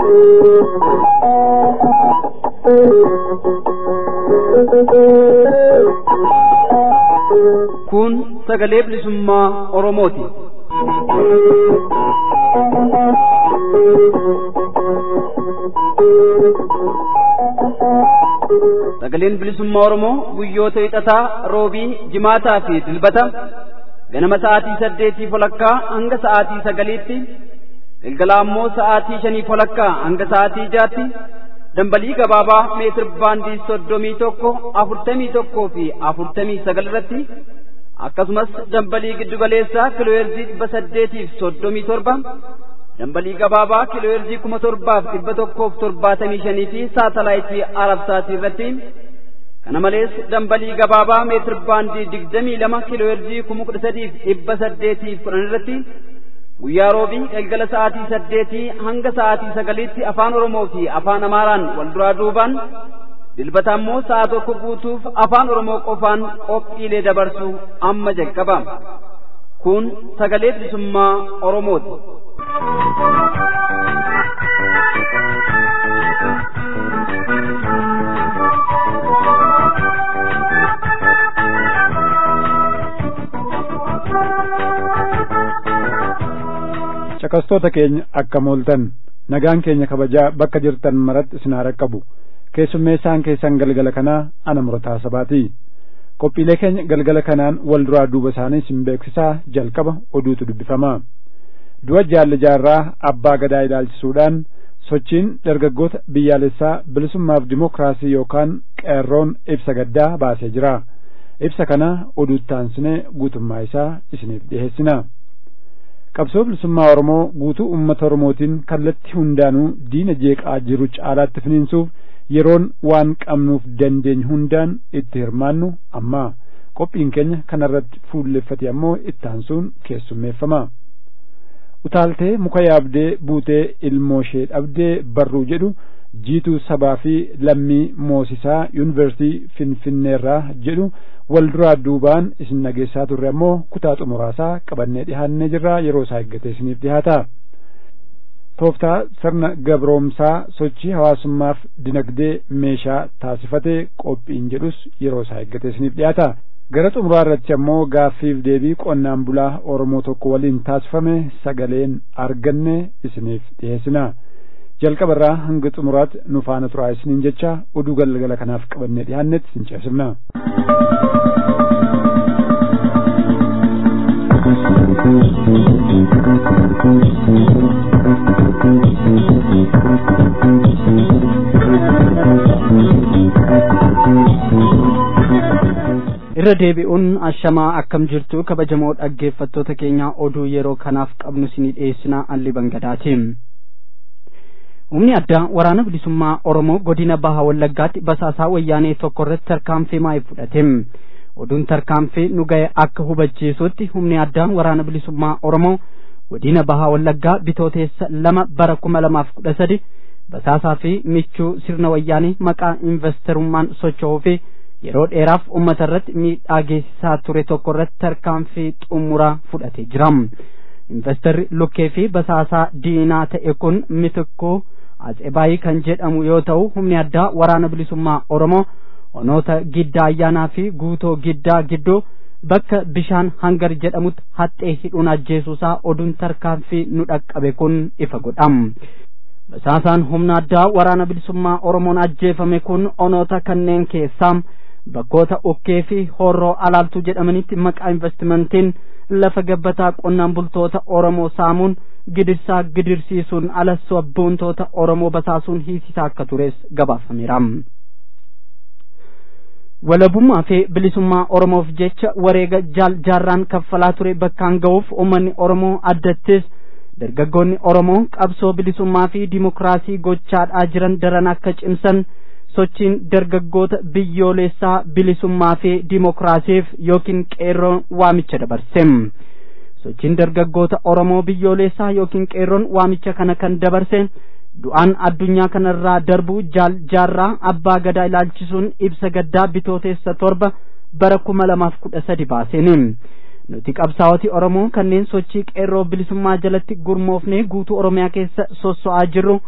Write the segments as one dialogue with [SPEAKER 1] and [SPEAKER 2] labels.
[SPEAKER 1] Kun sagalee bilisummaa Oromooti. Sagaleen bilisummaa Oromoo guyyoota hixataa, roobii, jimaataa fi dilbata ganama sa'aatii 8:00 hanga sa'aatii 9:00tti, galgala ammoo sa'aatii 5:00 hanga sa'aatii 6:00tti dambalii gabaabaa meetir baandii 31, 41 fi 49 irratti akkasumas dambalii giddugaleessaa kiilooheerzii 837 dambalii gabaabaa kiilooheerzii 7175 fi saatalaayitii Arabsaatii irratti kana malees dambalii gabaabaa meetir baandii 22 kiilooheerzii 13810 irratti guyyaa roobii galgala sa'aatii 8 hanga sa'aatii 9tti afaan Oromoo fi afaan Amaaraan wal duraa duubaan dilbata ammoo sa'a tokko guutuuf afaan Oromoo qofaan qophiilee dabarsu amma jalqaba. Kun sagalee bilisummaa Oromooti.
[SPEAKER 2] Caqastoota keenya akka mooltan nagaan keenya kabajaa bakka jirtan maratti isin haa qabu. Keessummeessaan keessan galgala kanaa ana Murataa Sabaati. Qophiilee keenya galgala kanaan wal duraa duuba isaanii isin beeksisaa jalqaba oduutu dubbifama. Du'a Jaalli Jaarraa abbaa gadaa ilaalchisuudhaan sochiin dargaggoota biyyaalessaa bilisummaaf dimookiraasii yookaan qeerroon ibsa gaddaa baasee jira. Ibsa kana oduutti aansinee guutummaa isaa isiniif dhiheessina. Qabsoo bilisummaa Oromoo guutuu uummata Oromootiin kallattii hundaanuu diina jeeqaa jiru caalaatti finiinsuuf yeroon waan qabnuuf dandeenyu hundaan itti hirmaannu amma qophiin keenya kanarratti fuulleffate ammoo itti aansuun keessummeeffama. Utaaltee muka yaabdee buutee ilmoo ishee dhabdee barruu jedhu jiituu sabaa fi lammii moosisaa yuunivarsiitii Finfinneerraa jedhu wal duraa duubaan isin nageessaa turre ammoo kutaa xumuraasaa qabannee dhihaannee jirra. Yeroo isaa eeggatee isiniif dhihaata. Tooftaa sirna gabroomsaa sochii hawaasummaaf dinagdee meeshaa taasifatee qophiin jedhus yeroo isaa eeggatee isiniif dhihaata. Gara xumuraa irratti ammoo gaaffiif deebii qonnaan bulaa Oromoo tokko waliin taasifame sagaleen arganne isiniif dhiheessina. Jalqaba irraa hanga xumuraatti nu faana turaa isiniin jecha oduu galgala kanaaf qabannee dhihaannetti isin ceesifna.
[SPEAKER 1] Irra deebi'uun ashamaa akkam jirtu kabajamoo dhaggeeffattoota keenya oduu yeroo kanaaf qabnu isinii dhiyeessinaa alli bangadaati. Humni addaa waraana bilisummaa Oromoo godina Baha Wallaggaatti basaasaa wayyaanee tokko irratti tarkaanfii maayii fudhate. Oduun tarkaanfii nu ga'e akka hubachiisutti humni addaan waraana bilisummaa Oromoo godina Baha Wallaggaa bitooteessa 2 bara 2013 basaasaa fi michuu sirna wayyaanee maqaa investorummaan socho'uu fi yeroo dheeraaf uummata irratti miidhaa geessisaa ture tokko irratti tarkaanfii xumuraa fudhatee jira. Investorri lukkee fi basaasaa diinaa ta'e kun Mitikkuu Atsebaayii kan jedhamu yoo ta'u humni addaa waraana bilisummaa Oromoo onoota Giddaa Ayyaanaa fi Guutoo Giddaa gidduu bakka bishaan hangar jedhamutti haxxee hidhuun ajjeesuusaa oduun tarkaanfii nu dhaqqabe kun ifa godha. Basaasaan humna addaa waraana bilisummaa Oromoon ajjeefame kun onoota kanneen keessaa bakkoota Ukkee fi Horroo Alaaltuu jedhamanitti maqaa investimentiin lafa gabbataa qonnaan bultoota Oromoo saamuun gidirsaa gidirsiisuun alas sabboontoota Oromoo basaasuun hiisisaa akka tures gabaafameera. Walabummaa fi bilisummaa Oromoof jecha wareega jaarraan kaffalaa ture bakkaan ga'uuf uummanni Oromoo addattis dargaggoonni Oromoo qabsoo bilisummaa fi dimookiraasii gochaadhaa jiran daran akka cimsan sochiin dargaggoota biyyoolessaa bilisummaa fi dimookiraasiif yookiin qeerroon waamicha dabarse. Sochiin dargaggoota Oromoo biyyoolessaa yookiin qeerroon waamicha kana kan dabarse du'aan addunyaa kanarraa darbu jaarraa abbaa gadaa ilaalchisuun ibsa gaddaa bitooteessa 7 bara 2013 baaseen. Nuti qabsaa'oti Oromoo kanneen sochii qeerroo bilisummaa jalatti gurmoofnee guutuu Oromiyaa keessa sosso'aa jirru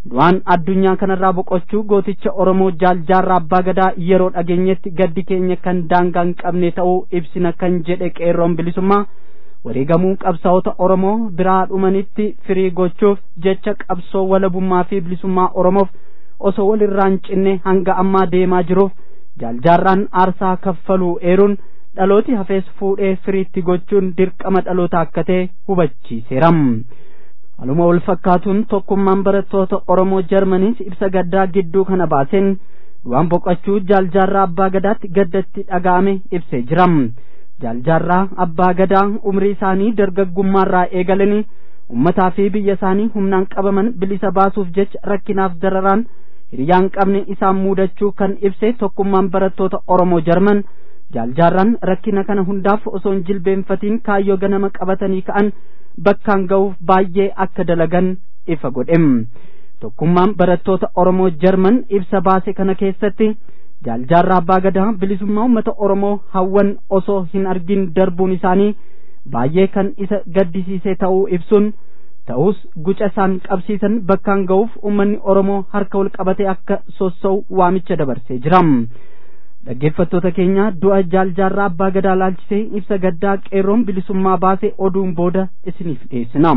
[SPEAKER 1] du'aan addunyaa kanarraa boqochuu gooticha Oromoo Jaaljaarraa Abbaa Gadaa yeroo dhageenyetti gaddi keenya kan daangaa hin qabne ta'uu ibsina kan jedhe qeerroon bilisummaa wareegamuu qabsaa'ota Oromoo biraa dhumanitti firii gochuuf jecha qabsoo walabummaa fi bilisummaa Oromoof osoo walirraan cinne hanga ammaa deemaa jiruuf Jaaljaarraan aarsaa kaffaluu eeruun dhalooti hafees fuudhee firiitti gochuun dirqama dhaloota akka ta'e hubachiiseera. Haluma wal fakkaatuun tokkummaan barattoota Oromoo Jarmaniis ibsa gaddaa gidduu kana baaseen du'aan boqochuu Jaaljaarraa Abbaa Gadaatti gaddatti dhaga'ame ibsee jira. Jaaljaarraa Abbaa Gadaa umrii isaanii dargaggummaarraa eegalanii ummataa fi biyya isaanii humnaan qabaman bilisa baasuuf jecha rakkinaaf dararaan hiriyaan qabne isaan muudachuu kan ibse tokkummaan barattoota Oromoo Jarman Jaaljaarraan rakkina kana hundaaf osoo hin jilbeenfatiin kaayyoo ganama qabatanii ka'an bakkaan ga'uuf baay'ee akka dalagan ifa godhe. Tokkummaan barattoota Oromoo Jarman ibsa baase kana keessatti Jaaljaarraa Abbaa Gadaa bilisummaa uummata Oromoo hawwan osoo hin argin darbuun isaanii baay'ee kan isa gaddisiise ta'uu ibsuun ta'us guca isaan qabsiisan bakkaan ga'uuf uummanni Oromoo harka wal qabatee akka sossa'u waamicha dabarsee jira. Dhaggeeffattoota keenya du'a Jaaljaarraa Abbaa Gadaa laalchisee ibsa gaddaa qeerroon bilisummaa baase oduun booda isiniif dhiyeessina.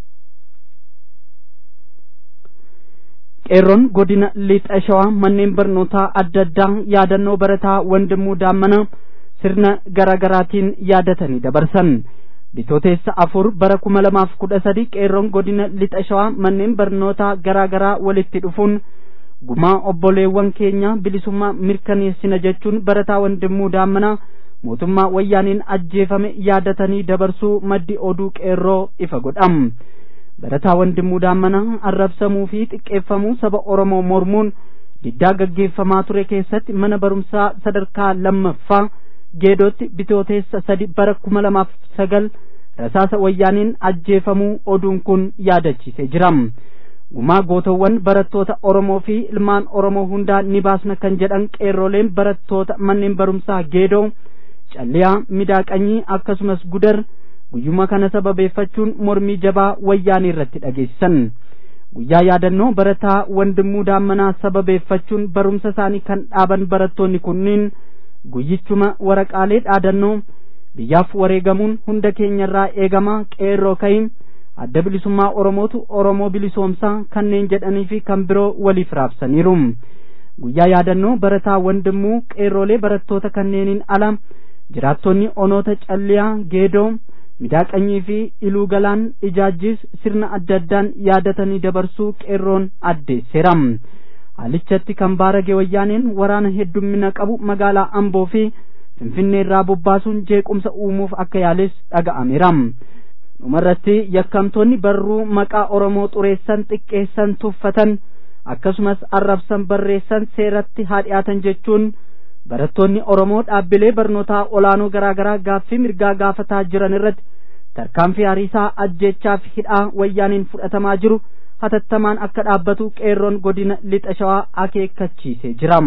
[SPEAKER 1] Qeerroon godina Lixa Shawaa manneen barnootaa adda addaa yaadannoo barataa Wandimuu Daammanaa sirna garaagaraatiin yaadatanii dabarsan. Bitooteessa 4 bara 2013 qeerroon godina Lixa Shawaa manneen barnootaa garaagaraa walitti dhufuun gumaa obboleewwan keenya bilisummaa mirkaneessina jechuun barataa Wandimuu Daammanaa mootummaa wayyaaniin ajjeefame yaadatanii dabarsuu maddi oduu qeerroo ifa godham. Barataa Wandimuu Daammanaa arrabsamuu fi xiqqeeffamuu saba Oromoo mormuun diddaa gaggeeffamaa ture keessatti mana barumsaa sadarkaa lammaffaa Geedootti bitooteessa 3 bara 2009 rasaasa wayyaaniin ajjeefamuu oduun kun yaadachiisee jira. Gumaa gootawwan barattoota Oromoo fi ilmaan Oromoo hundaa ni baasna kan jedhan qeerroleen barattoota manneen barumsaa Geedoo, Calliyaa, Midaaqanyii akkasumas Gudar guyyuma kana sababeeffachuun mormii jabaa wayyaanii irratti dhageessisan. Guyyaa yaadannoo barataa Wandimuu Daammanaa sababeeffachuun barumsa isaanii kan dhaaban barattoonni kunniin guyyichuma waraqaalee dhaadannoo biyyaaf wareegamuun hunda keenyarraa eegama qeerroo ka'iin adda bilisummaa Oromootu Oromoo bilisoomsaa kanneen jedhanii fi kan biroo waliif raabsaniiru. Guyyaa yaadannoo barataa Wandimuu qeerrolee barattoota kanneeniin ala jiraattonni onoota Calliyaa, Geedoo, Midaaqanyii fi Iluu Galaan ijaajjis sirna adda addaan yaadatanii dabarsuu qeerroon addeesseera. Haalichatti kan baarage wayyaaneen waraana heddummina qabu magaalaa Amboo fi Finfinnee irraa bobbaasuun jeequmsa uumuuf akka yaales dhaga'ameera. Dhumarratti yakkamtoonni barruu maqaa Oromoo xureessan xiqqeessan tuffatan akkasumas arrabsan barreessan seeratti haa dhiyaatan jechuun barattoonni Oromoo dhaabbilee barnootaa olaanoo garaagaraa gaaffii mirgaa gaafataa jiran irratti tarkaanfii hariisaa ajjechaa fi hidhaa wayyaaniin fudhatamaa jiru hatattamaan akka dhaabbatu qeerroon godina Lixa Shawaa akeekkachiisee jira.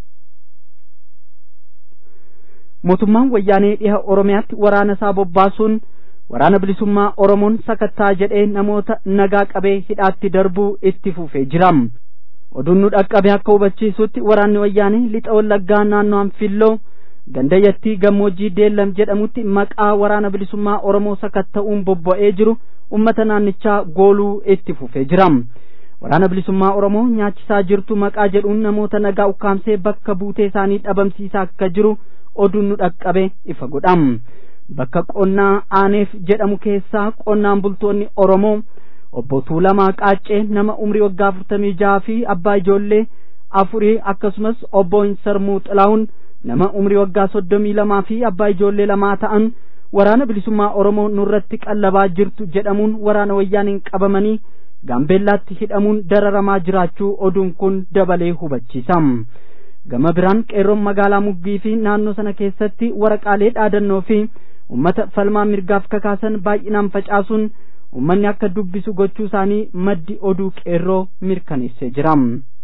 [SPEAKER 1] Mootummaan wayyaanee dhiha Oromiyaatti waraana isaa bobbaasuun waraana bilisummaa Oromoon sakattaa jedhee namoota nagaa qabee hidhaatti darbuu itti fufee jira. Oduun nu dhaqqabe akka hubachiisutti waraanni wayyaanee Lixa Wallaggaa naannoo Anfilloo gandayattii gammoojjii Deellam jedhamutti maqaa waraana bilisummaa Oromoo sakatta'uun bobba'ee jiru ummata naannichaa gooluu itti fufee jira. Waraana bilisummaa Oromoo nyaachisaa jirtu maqaa jedhuun namoota nagaa ukkaamsee bakka buutee isaanii dhabamsiisaa akka jiru oduun nu dhaqqabe ifa godha. Bakka qonnaa Aaneef jedhamu keessaa qonnaan bultoonni Oromoo obbo Tuulamaa Qaaccee nama umrii waggaa 46 fi abbaa ijoollee 4 akkasumas obbo Hinsarmuu Xilaahun nama umrii waggaa 32 fi abbaa ijoollee 2 ta'an waraana bilisummaa Oromoo nurratti qallabaa jirtu jedhamuun waraana wayyaaniin qabamanii Gaambeellaatti hidhamuun dararamaa jiraachuu oduun kun dabalee hubachiisa. Gama biraan qeerroon magaalaa Muggii fi naannoo sana keessatti waraqaalee dhaadannoo fi ummata falmaa mirgaaf kakaasan baay'inaan facaasuun ummanni akka dubbisu gochuu isaanii maddi oduu qeerroo mirkaneessee jira.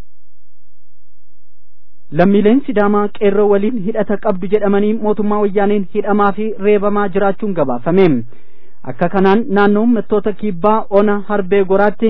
[SPEAKER 1] Lammiileen Sidaamaa qeerroo waliin hidhata qabdu jedhamanii mootummaa wayyaaniin hidhamaa fi reebamaa jiraachuun gabaafame. Akka kanaan naannoo uummattoota kibbaa ona Harbee Goraatti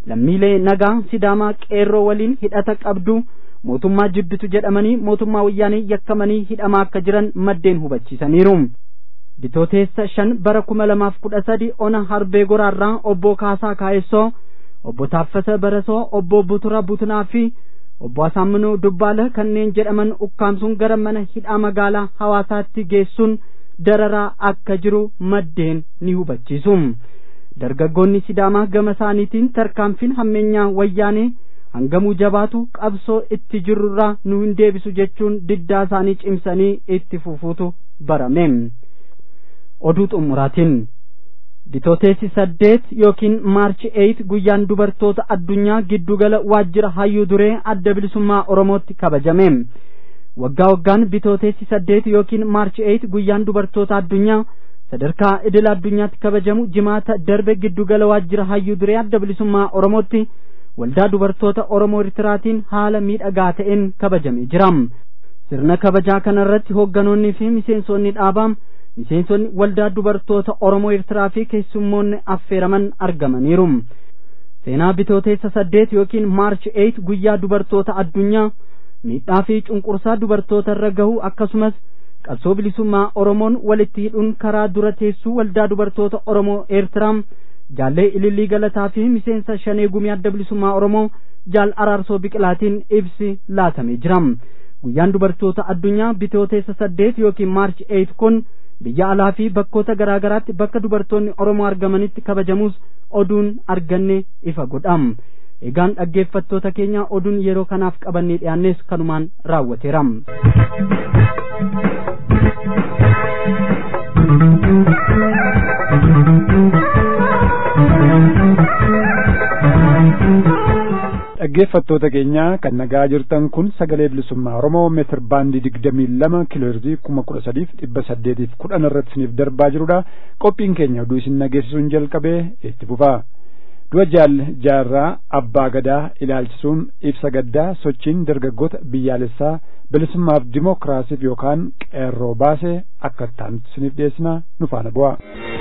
[SPEAKER 1] lammiilee nagaa sidaamaa qeerroo waliin hidhata qabdu mootummaa jibbitu jedhamanii mootummaa wayyaanii yakkamanii hidhamaa akka jiran maddeen hubachiisaniiru. Bitooteessa 5 bara 2013 ona Harbee Goraarraa obbo Kaasaa Kaayessoo, obbo Taaffasa Barasoo, obbo Butura Butunaa fi obbo Asaamminoo Dubbaala kanneen jedhaman ukkaamsuun gara mana hidhaa magaalaa Hawaasaatti geessuun dararaa akka jiru maddeen ni hubachiisu. Dargaggoonni sidaamaa gama isaaniitiin tarkaanfiin hammeenyaa wayyaanee hangamuu jabaatu qabsoo itti jirurraa nu hin deebisu jechuun diddaa isaanii cimsanii itti fufuutu barame. Oduu xumuraatiin Bitooteessi 8 yookiin Maarchi 8 guyyaan dubartoota addunyaa giddugala waajjira hayyuu duree adda bilisummaa Oromootti kabajame. Waggaa waggaan Bitooteessi 8 yookiin Maarchi 8 guyyaan dubartoota addunyaa sadarkaa idil addunyaatti kabajamu jimaata darbe giddugala waajjira hayyuu duree adda bilisummaa Oromootti waldaa dubartoota Oromoo Eritiraatiin haala miidhagaa ta'een kabajamee jira. Sirna kabajaa kanarratti hoogganoonni fi miseensonni dhaabaa, miseensonni waldaa dubartoota Oromoo Eritiraa fi keessummoonni affeeraman argamaniiru. Seenaa Bitooteessa 8 yookiin Maarchi 8 guyyaa dubartoota addunyaa miidhaa fi cunqursaa dubartoota irra gahu akkasumas qabsoo bilisummaa Oromoon walitti hidhuun karaa dura teessuu waldaa dubartoota Oromoo Eritiraa Jaallee Ilillii Galataa fi miseensa Shanee Gumii adda bilisummaa Oromoo Jaal Araarsoo Biqilaatiin ibsi laatamee jira. Guyyaan dubartoota addunyaa Bitooteessa 8 yookiin Maarchi 8 kun biyya alaa fi bakkoota garaa garaatti bakka dubartoonni Oromoo argamanitti kabajamus oduun arganne ifa godha. Egaan dhaggeeffattoota keenya oduun yeroo kanaaf qabannee dhiyaannes kanumaan raawwateera.
[SPEAKER 2] dhaggeeffattoota keenya kan nagaa jirtan kun sagalee bilisummaa Oromoo meetir baandii 22 kilohertzii 13810 irratti isiniif darbaa jirudha. Qophiin keenya oduu isin nageessisuun jalqabee itti fufaa. Du'a jaarraa abbaa gadaa ilaalchisuun ibsa gaddaa sochiin dargaggoota biyyaalessaa bilisummaaf dimookiraasiif yookaan qeerroo baasee akka ta'anitti isiniif dhiyeessina nu faana bu'aa.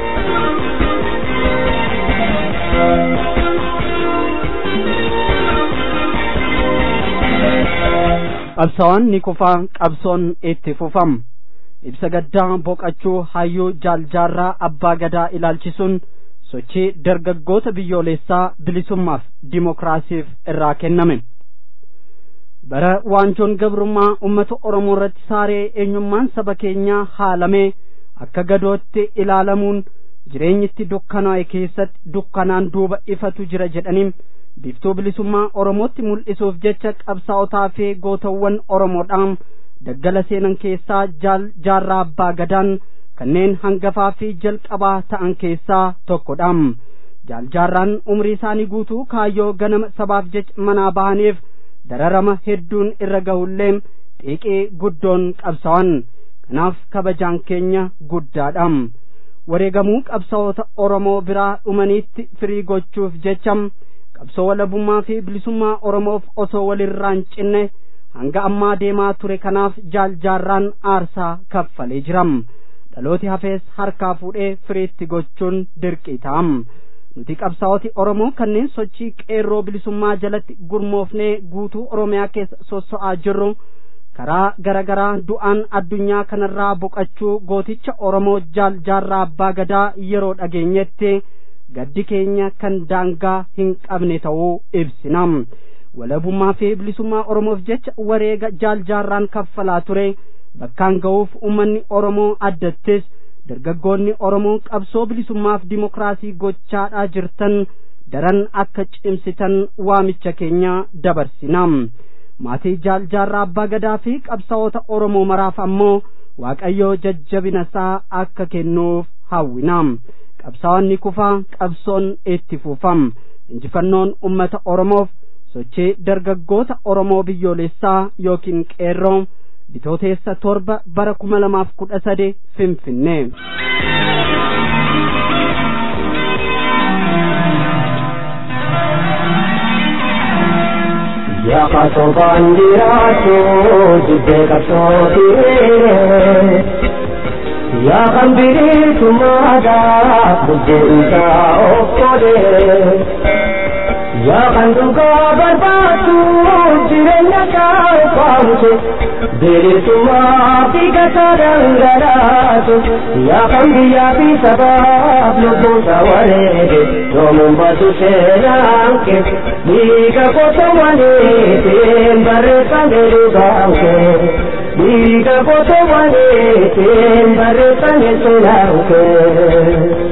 [SPEAKER 1] Qabsaawwan ni kufaa qabsoon itti fufam. Ibsa gaddaa boqachuu hayyuu jaarraa abbaa gadaa ilaalchisuun sochii dargaggoota biyyoolessaa bilisummaaf dimookiraasiif irraa kenname. Bara waanjoon gabrummaa uummata Oromoo irratti saaree eenyummaan saba keenyaa haalamee akka gadootti ilaalamuun jireenyitti dukkanaa'e keessatti dukkanaan duuba ifatu jira jedhaniin biiftuu bilisummaa Oromootti mul'isuuf jecha qabsaa'otaa fi gootawwan Oromoodhaan daggala seenan keessaa jaarraa abbaa gadaan kanneen hangafaa fi jalqabaa ta'an keessaa tokkodha. Jaarraan umrii isaanii guutuu kaayyoo ganama sabaaf jecha manaa bahaniif dararama hedduun irra gahullee xiiqii guddoon qabsaa'an. Kanaaf kabajaan keenya guddaadha. Wareegamuu qabsaa'ota Oromoo biraa dhumaniitti firii gochuuf jecha qabsoo walabummaa fi bilisummaa Oromoof osoo walirraan cinne hanga ammaa deemaa ture kanaaf jaarraan aarsaa kaffalee jira. Dhalooti hafees harkaa fuudhee firiitti gochuun dirqii ta'a. Nuti qabsaa'oti Oromoo kanneen sochii qeerroo bilisummaa jalatti gurmoofnee guutuu Oromiyaa keessa sosso'aa jirru karaa garagaraa du'aan addunyaa kanarraa boqachuu gooticha Oromoo jaarraa abbaa gadaa yeroo dhageenyetti gaddi keenya kan daangaa hin qabne ta'uu ibsina. Walabummaa fi bilisummaa Oromoof jecha wareega jaarraan kaffalaa ture bakkaan ga'uuf uummanni Oromoo addattis dargaggoonni Oromoo qabsoo bilisummaaf dimookiraasii gochaadhaa jirtan daran akka cimsitan waamicha keenya dabarsina. Maatii jaarraa abbaa gadaa fi qabsaa'ota Oromoo maraaf ammoo Waaqayyoo jajjabina isaa akka kennuuf hawwina. Qabsaa'onni kufaa qabsoon itti fufam. Injifannoon ummata Oromoof sochii dargaggoota Oromoo biyyoolessaa yookiin qeerroo Bitooteessa 7 bara 2013 Finfinnee.
[SPEAKER 3] Ya kaso bandirato dibbe kasotire ya kambiri tumada budde uta okode yaa kan dhugaa barbaadu jireenya kaa'uufamte bilisummaa fi gataa dhangalaatu yaa kan biyyaa fi sabaaf lubbuusa wareege yoomuun baatu seenaan kee dhiiga gosa waliitiin barreeffame dhugaan kee dhiiga gosa waliitiin barreeffame seenaan kee.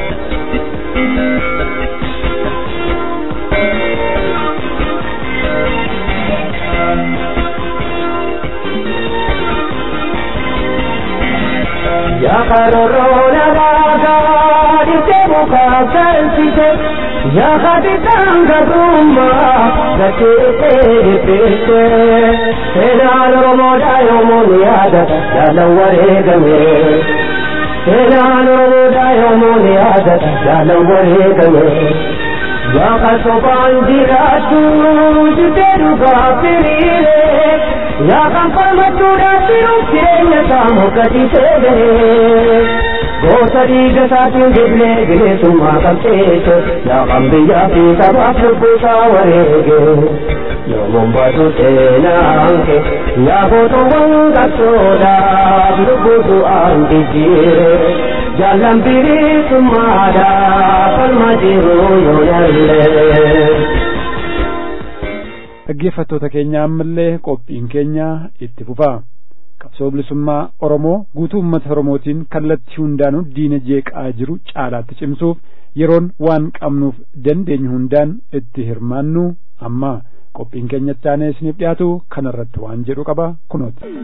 [SPEAKER 3] Ya karorona baga dite buka sensite ya haditanga dumma dakete dite senalo modayo moniada ya ware game senalo modayo moniada ya ware game ya kaso bandira tu dite ruga pirile ya kampama tuda siru kirenya samu kadi sede gosari gasatu gile gile summa kamteto ya kambiya fi sababu kusawarege yo mombatu tenanke ya boto wanga soda bubu andijire jalan biri sumada palmajiru yonalle.
[SPEAKER 2] dhaggeeffattoota keenya ammallee qophiin keenya itti fufa. Qabsoo bilisummaa Oromoo guutuu uummata Oromootiin kallattii hundaanuu diina jeeqaa jiru caalaatti cimsuuf yeroon waan qabnuuf dandeenyu hundaan itti hirmaannu amma qophiin keenya taanee isiniif dhiyaatu kanarratti waan jedhu qaba kunooti.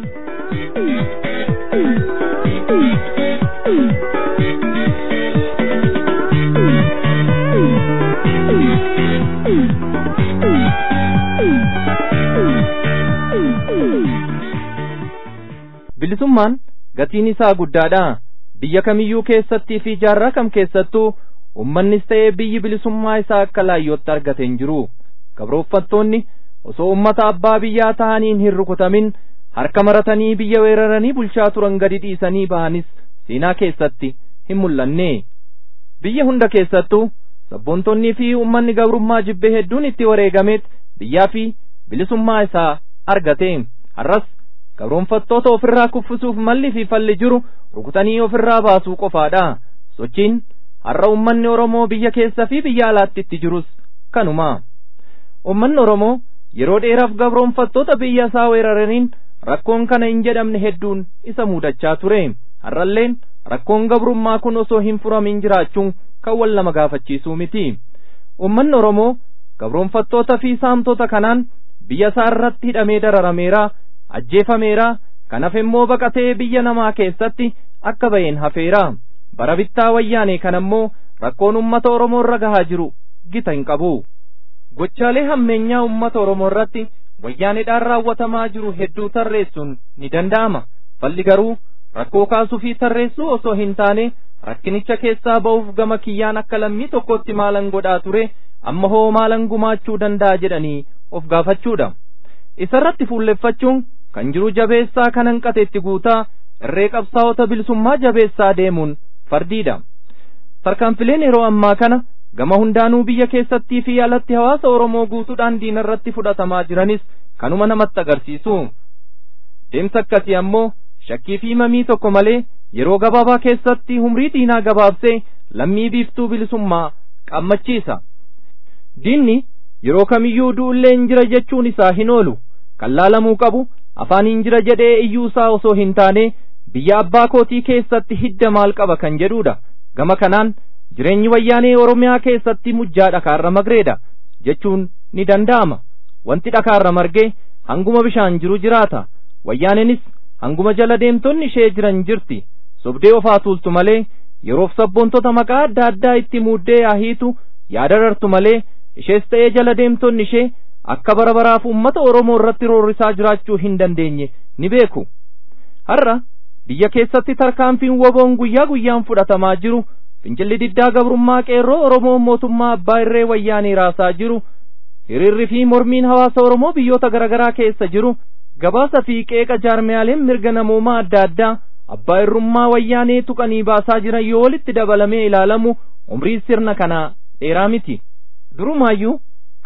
[SPEAKER 4] bilisummaan gatiin isaa guddaadha. Biyya kamiyyuu keessattii fi jaarraa kam keessattuu ummannis ta'ee biyyi bilisummaa isaa akka laayyootti argate hin jiru. Gabrooffattoonni osoo ummata abbaa biyyaa ta'aniin hin rukutamin harka maratanii biyya weeraranii bulchaa turan gadi dhiisanii bahanis seenaa keessatti hin mul'anne. Biyya hunda keessattuu sabboontonnii fi ummanni gabrummaa jibbee hedduun itti wareegameet biyyaa fi bilisummaa isaa argate. Har'as gabroonfattoota ofirraa kuffisuuf malli fi falli jiru rukutanii ofirraa baasuu qofaadha. Sochiin har'a ummanni Oromoo biyya keessa fi biyya alaatti itti jirus kanuma. Ummanni Oromoo yeroo dheeraaf gabroonfattoota biyya isaa weeraraniin rakkoon kana hin jedhamne hedduun isa mudachaa ture. Har'alleen rakkoon gabrummaa kun osoo hin furamin jiraachuun kan wal nama gaafachiisuu miti. Ummanni Oromoo gabroonfattoota fi saamtota kanaan biyya isaa irratti hidhamee dararameera, ajjeefameera, kanaaf immoo baqatee biyya namaa keessatti akka baheen hafeera. Bara bittaa wayyaanee kanammoo rakkoon ummata Oromoo irra gahaa jiru gita hin qabu. Gochaalee hammeenyaa ummata Oromoo irratti wayyaaneedhaan raawwatamaa jiru hedduu tarreessuun ni danda'ama. Falli garuu rakkoo kaasuu fi tarreessuu osoo hin taane rakkinicha keessaa ba'uuf gama kiyyaan akka lammii tokkotti maalan godhaa ture amma hoo maalan gumaachuu danda'a jedhanii of gaafachuudha. Isarratti fuulleffachuun kan jiru jabeessaa kan hanqateetti guutaa irree qabsaa'ota bilisummaa jabeessaa deemuun fardiidha. Tarkaanfileen yeroo ammaa kana gama hundaanuu biyya keessattii fi alatti hawaasa Oromoo guutuudhaan diina irratti fudhatamaa jiranis kanuma namatti agarsiisu. Deemsa akkasii ammoo shakkii fi mamii tokko malee yeroo gabaabaa keessatti humrii diinaa gabaabsee lammii biiftuu bilisummaa qammachiisa. Diinni yeroo kamiyyuu du'ullee hin jira jechuun isaa hin oolu. Kan laalamuu qabu afaan hin jira jedhee iyyuu isaa osoo hin taane biyya abbaa kootii keessatti hidda maal qaba kan jedhuudha. Gama kanaan jireenyi wayyaanee Oromiyaa keessatti mujjaa dhakaarra magreedha jechuun ni danda'ama. Wanti dhakaarra margee hanguma bishaan jiru jiraata. Wayyaaneenis hanguma jala deemtonni ishee jiran jirti. Sobdee ofaa tuultu malee yeroof sabboontota maqaa adda addaa itti muuddee yaahiitu yaadarartu malee ishees ta'ee jala deemtonni ishee akka bara baraaf ummata Oromoo irratti roorrisaa jiraachuu hin dandeenye ni beeku. Har'a biyya keessatti tarkaanfiin woboon guyyaa guyyaan fudhatamaa jiru, fincilli diddaa gabrummaa qeerroo Oromoo mootummaa abbaa irree wayyaanii raasaa jiru, hiriirri fi mormiin hawaasa Oromoo biyyoota garaagaraa keessa jiru, gabaasa fi qeeqa jaarmiyaaleen mirga namoomaa adda addaa abbaa irrummaa wayyaanee tuqanii baasaa jiran yoo walitti dabalamee ilaalamu umrii sirna kanaa dheeraa miti. Durumaayyuu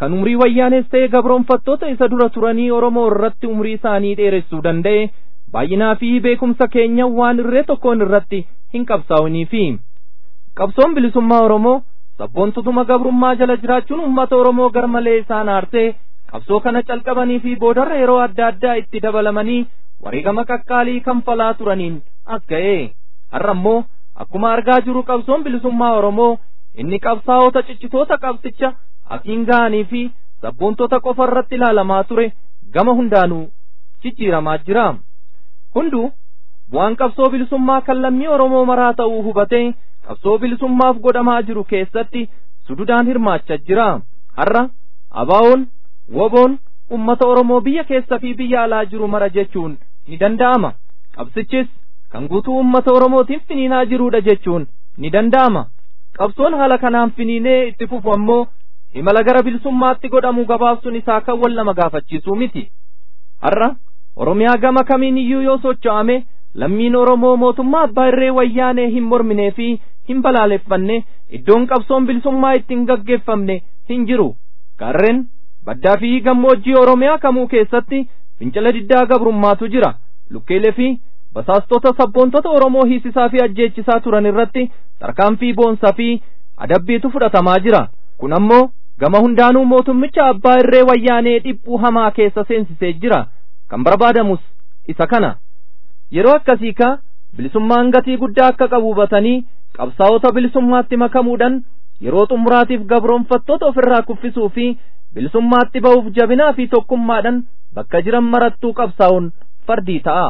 [SPEAKER 4] kan umrii wayyaanes ta'e gabroonfattoota isa dura turanii Oromoo irratti umrii isaanii dheeressuu danda'e baay'inaa fi beekumsa keenya waan irree tokkoon irratti hin qabsaa'inii fi qabsoon bilisummaa Oromoo sabboontotuma gabrummaa jala jiraachuun uummata Oromoo garmalee isaan aarsee qabsoo kana calqabanii fi boodarra yeroo adda addaa itti dabalamanii wareegama qaqqaalii kanfalaa turaniin as ga'e. Har'a immoo akkuma argaa jiru qabsoon bilisummaa Oromoo inni qabsaa'ota ciccitoota qabsicha afiin ga'anii fi sabboontota qofa irratti ilaalamaa ture gama hundaanuu jijjiiramaa jira. Hunduu bu'aan qabsoo bilisummaa kan lammii Oromoo maraa ta'uu hubatee qabsoo bilisummaaf godhamaa jiru keessatti sududaan hirmaachaa jira. Har'a ABO'n WBO'n ummata Oromoo biyya keessa fi biyya alaa jiru mara jechuun ni danda'ama. Qabsichis kan guutuu ummata Oromootiin finiinaa jiruudha jechuun ni danda'ama. Qabsoon haala kanaan finiinee itti fufu ammoo imala gara bilisummaatti godhamu gabaabsuun isaa kan wal nama gaafachiisu miti. Har'a Oromiyaa gama kamiin iyyuu yoo socho'ame lammiin Oromoo mootummaa abbaa irree wayyaanee hin morminee fi hin balaaleffanne iddoon qabsoon bilisummaa ittiin gaggeeffamne hin jiru. Gaarreen baddaa fi gammoojjii Oromiyaa kamuu keessatti fincila diddaa gabrummaatu jira. Lukkeelee fi basaastota sabboontota Oromoo hiisisaa fi ajjeechisaa turan irratti tarkaanfii boonsaa fi adabbiitu fudhatamaa jira. Kun ammoo gama hundaanuu mootummicha abbaa irree wayyaanee dhiphuu hamaa keessa seensisee jira. Kan barbaadamus isa kana. Yeroo akkasii ka bilisummaan gatii guddaa akka qabu hubatanii qabsaa'ota bilisummaatti makamuudhaan yeroo xumuraatiif gabroonfattoota ofirraa kuffisuu fi bilisummaatti ba'uuf jabinaa fi tokkummaadhaan bakka jiran marattuu qabsaa'uun fardii ta'a.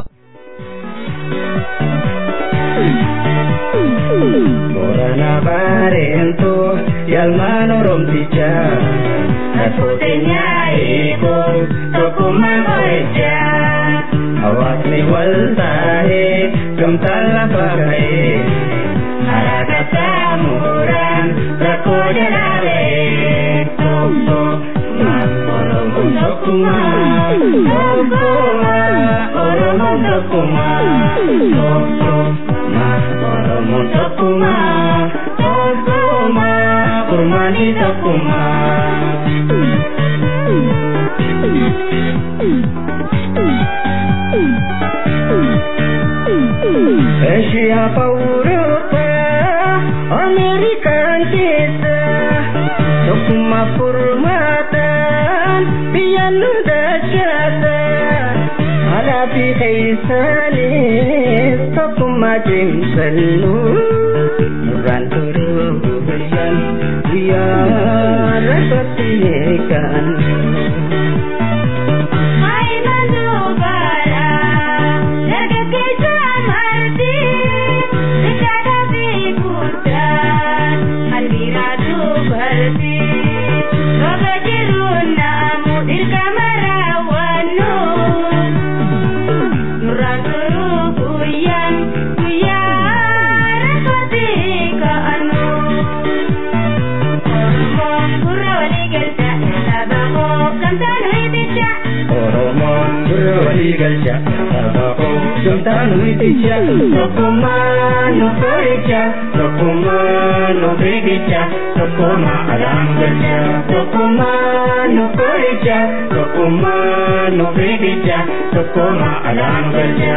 [SPEAKER 3] Borana barento yalman oromticha Nakotenya eko tokuma goecha Awakni waltahe gamtala pakae Harakata muran rakoja lawe Toko ma oromon tokuma Tokuma oromon tokuma Toko ma oromon tokuma Tokuma kurmani tokuma Asia Paurupa Amerikan kita Tokuma kurmatan Bianu dajata Halapi kaisalis Tokuma jimsanu Nuran turu berian Biar rapatikan galcha abako sultanu iticha tokuma no koicha tokuma no begicha tokuma alam galcha tokuma no koicha tokuma no begicha tokuma alam galcha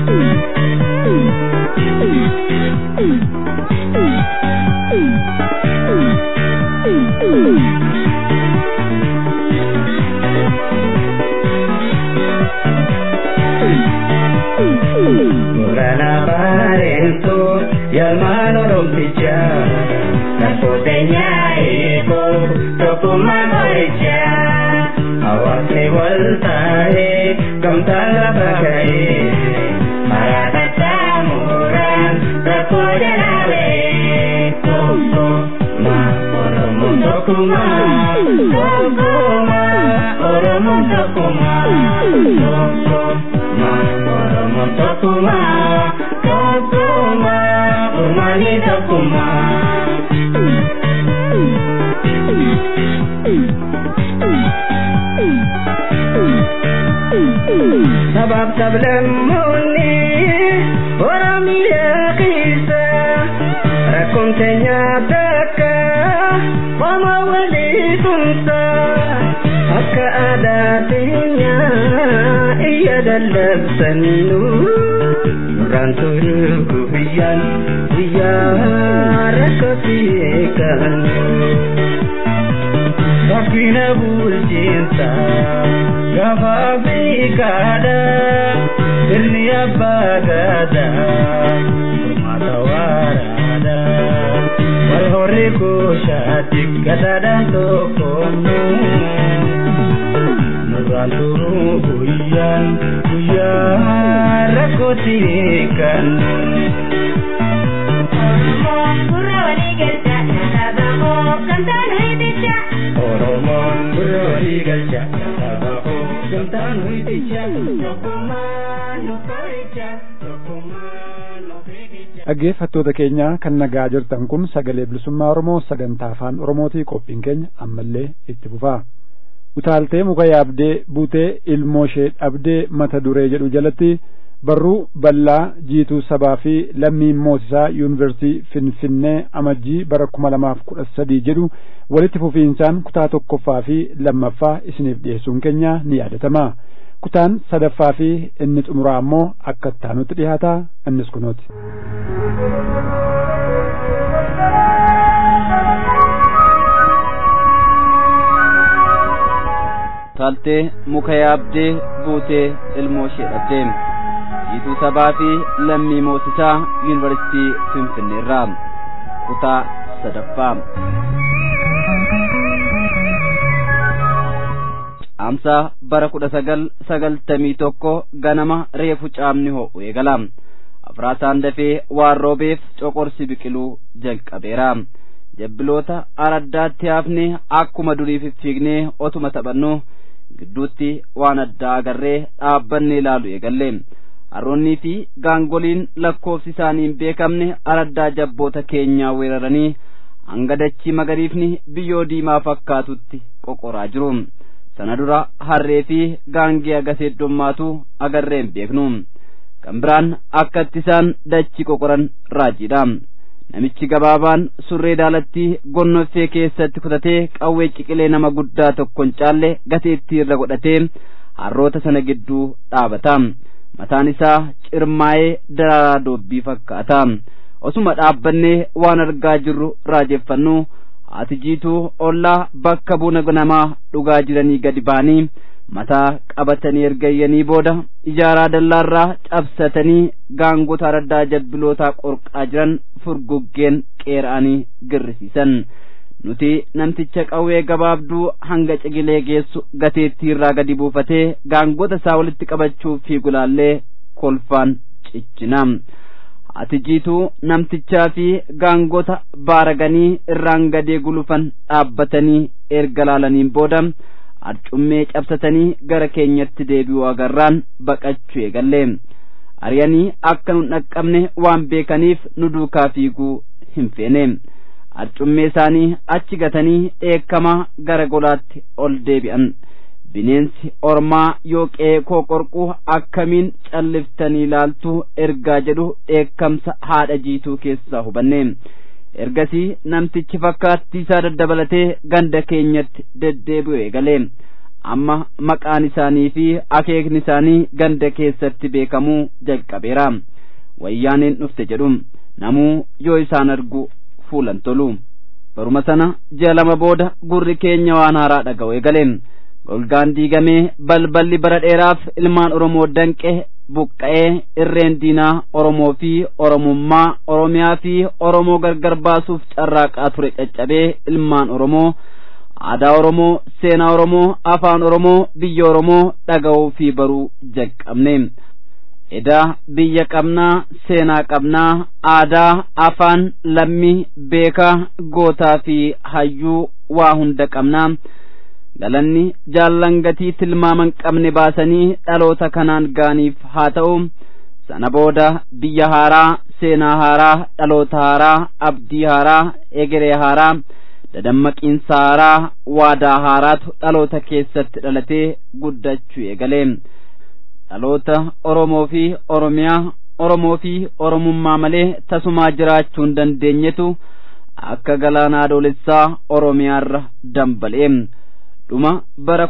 [SPEAKER 3] Borana barento yalman oromticha Nakotenya eko tokuma goecha Awakni waltahe gamtala pakae Harakata muran rakoja lawe Toko ma oromon tokuma Tokuma oromon tokuma Toko ma oromon tokuma Tokuma kurmani tokuma Sabab sablemuni Oromia kisa Rakontenya daka Wama wali tunsa akka aadaatinya iyya dallabsannu nurraan turu guyyaan guyyaa rakkootii kan rakkina bulchiinsa gaafa beekaadha sirni abbaa gadaa furmaata waaraadha wal horri kushaatti gadaadhaan tokkomnu nurraan turu guyyaan guyyaa rakkootii kan
[SPEAKER 2] dhaggeeffattoota keenya kan nagaa jirtan kun sagalee bilisummaa Oromoo sagantaa afaan Oromootii qophiin keenya ammallee itti fufaa. Utaaltee muka yaabdee buutee ilmoo ishee dhabdee mata duree jedhu jalatti barruu bal'aa jiituu sabaa fi lammii mootisaa yuunivarsiitii Finfinnee amajjii bara 2013 jedhu walitti fufiinsaan kutaa tokkoffaa fi lammaffaa isiniif dhiyeessuun keenya ni yaadatama. kutaan sadaffaa fi inni xumuraa ammoo akka ittaanutti dhiyaata innis kunooti.
[SPEAKER 5] Utaaltee muka yaabdee buutee ilmoo ishee dhabdee jiituu sabaa fi lammii mootisaa yuunivarsiitii Finfinneerraa kutaa sadaffaa. Amsa bara 1991 ganama reefu caamni ho'u eegala. Afraasaan dafee waan roobeef coqorsi biqiluu jalqabeera. Jabbiloota araddaatti hafne akkuma durii fiffiignee otuma taphannu gidduutti waan addaa agarree dhaabbanne ilaalu eegalle. Harroonnii fi gaangoliin lakkoofsi isaanii hin beekamne araddaa jabboota keenyaa weeraranii hanga dachii magariifni biyyoo diimaa fakkaatutti qoqoraa jiru. Sana dura harree fi gaangee agasee heddommaatu agarree hin beeknu. Kan biraan akkatti isaan dachii qoqoran raajiidha. Namichi gabaabaan surree daalatti gonnoffee keessatti kutatee qawwee ciqilee nama guddaa tokkon caalle gateettii irra godhatee harroota sana gidduu dhaabata. Mataan isaa cirmaa'ee daraaraa doobbii fakkaata. Osuma dhaabbannee waan argaa jirru raajeffannu ati jiituu ollaa bakka buna namaa dhugaa jiranii gadi ba'anii mataa qabatanii ergayyanii booda ijaaraa dallaarraa cabsatanii gaangota araddaa jabbilootaa qorqaa jiran furguggeen qeera'anii girrisiisan. Nuti namticha qawwee gabaabduu hanga cigilee geessu gateettii irraa gadi buufatee gaangota isaa walitti qabachuuf fiigu laallee kolfaan ciccina. Ati jiituu namtichaa fi gaangota baaraganii irraan gadee gulufan dhaabbatanii erga laalaniin booda arcummee cabsatanii gara keenyatti deebi'uu agarraan baqachuu eegalle. Ari'anii akka nu dhaqqabne waan beekaniif nu duukaa fiiguu hin feene. Arcummee isaanii achi gatanii dheekkamaa gara golaatti ol deebi'an. Bineensi ormaa yooqee koo qorquu akkamiin calliftanii ilaaltu ergaa jedhu dheekkamsa haadha jiituu keessaa hubanne. Ergasii namtichi fakkaattii isaa daddabalatee ganda keenyatti deddeebi'u eegale. Amma maqaan isaanii fi akeekni isaanii ganda keessatti beekamuu jalqabeera. Wayyaaneen dhufte jedhu namuu yoo isaan argu fuulan tolu. Baruma sana ji'a lama booda gurri keenya waan haaraa dhaga'u eegale. Golgaan diigamee balballi bara dheeraaf ilmaan Oromoo danqe buqqa'ee irreen diinaa Oromoo fi Oromummaa Oromiyaa fi Oromoo gargar baasuuf carraaqaa ture caccabee ilmaan Oromoo aadaa Oromoo seenaa Oromoo afaan Oromoo biyya Oromoo dhaga'uu fi baruu jalqabne. Edaa biyya qabnaa seenaa qabnaa aadaa afaan lammii beekaa gootaa fi hayyuu waa hunda qabnaa. Galanni jaallan gatii tilmaaman qabne baasanii dhaloota kanaan gaaniif haa ta'u. Sana booda biyya haaraa seenaa haaraa dhaloota haaraa abdii haaraa egeree haaraa dadammaqiinsa haaraa waadaa haaraatu dhaloota keessatti dhalatee guddachuu eegale. Dhaloota Oromoo fi Oromiyaa Oromoo fi Oromummaa malee tasumaa jiraachuu hin dandeenyetu akka galaana adoolessaa Oromiyaarra dambale. dhuma bara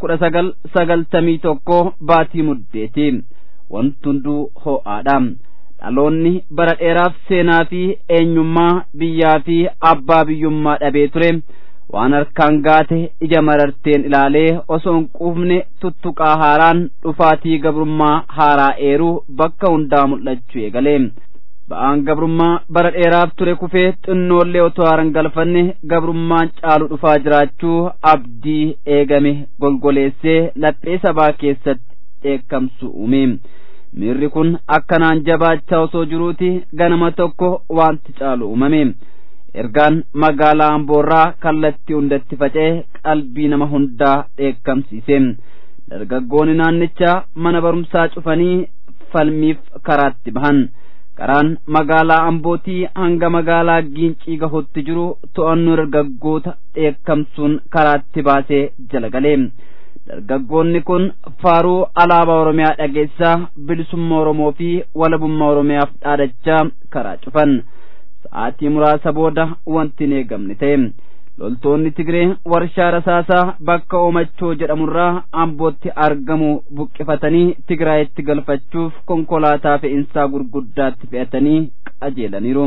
[SPEAKER 5] 1991 baatii muddeeti. Wanti hunduu ho'aadha. Dhaloonni bara dheeraaf seenaa fi eenyummaa biyyaa fi abbaa biyyummaa dhabee ture waan harkaan gaate ija mararteen ilaalee osoo hin quufne tuttuqaa haaraan dhufaatii gabrummaa haaraa eeruu bakka hundaa mul'achuu eegale. Ba'aan gabrummaa bara dheeraaf ture kufee xinnoollee otoo haaran galfanne gabrummaan caalu dhufaa jiraachuu abdii eegame golgoleessee laphee sabaa keessatti dheekkamsu uume. Miirri kun akkanaan jabaachaa osoo jiruuti ganama tokko wanti caalu uumame. Ergaan magaalaa Amboorraa kallattii hundatti faca'ee qalbii nama hundaa dheekkamsiise. Dargaggoonni naannichaa mana barumsaa cufanii falmiif karaatti bahan. Karaan magaalaa Ambootii hanga magaalaa Giincii gahutti jiru to'annoo dargaggoota dheekkamsuun karaatti baasee jala gale. Dargaggoonni kun faaruu alaabaa Oromiyaa dhageessaa bilisummaa Oromoo fi walabummaa Oromiyaaf dhaadachaa karaa cufan. Sa'aatii muraasa booda wanti hin eegamne ta'e. Loltoonni Tigree warshaa rasaasaa bakka Oomachoo jedhamurraa Ambootti argamu buqqifatanii Tigraayitti galfachuuf konkolaataa fe'insaa gurguddaatti fe'atanii qajeelaniiru.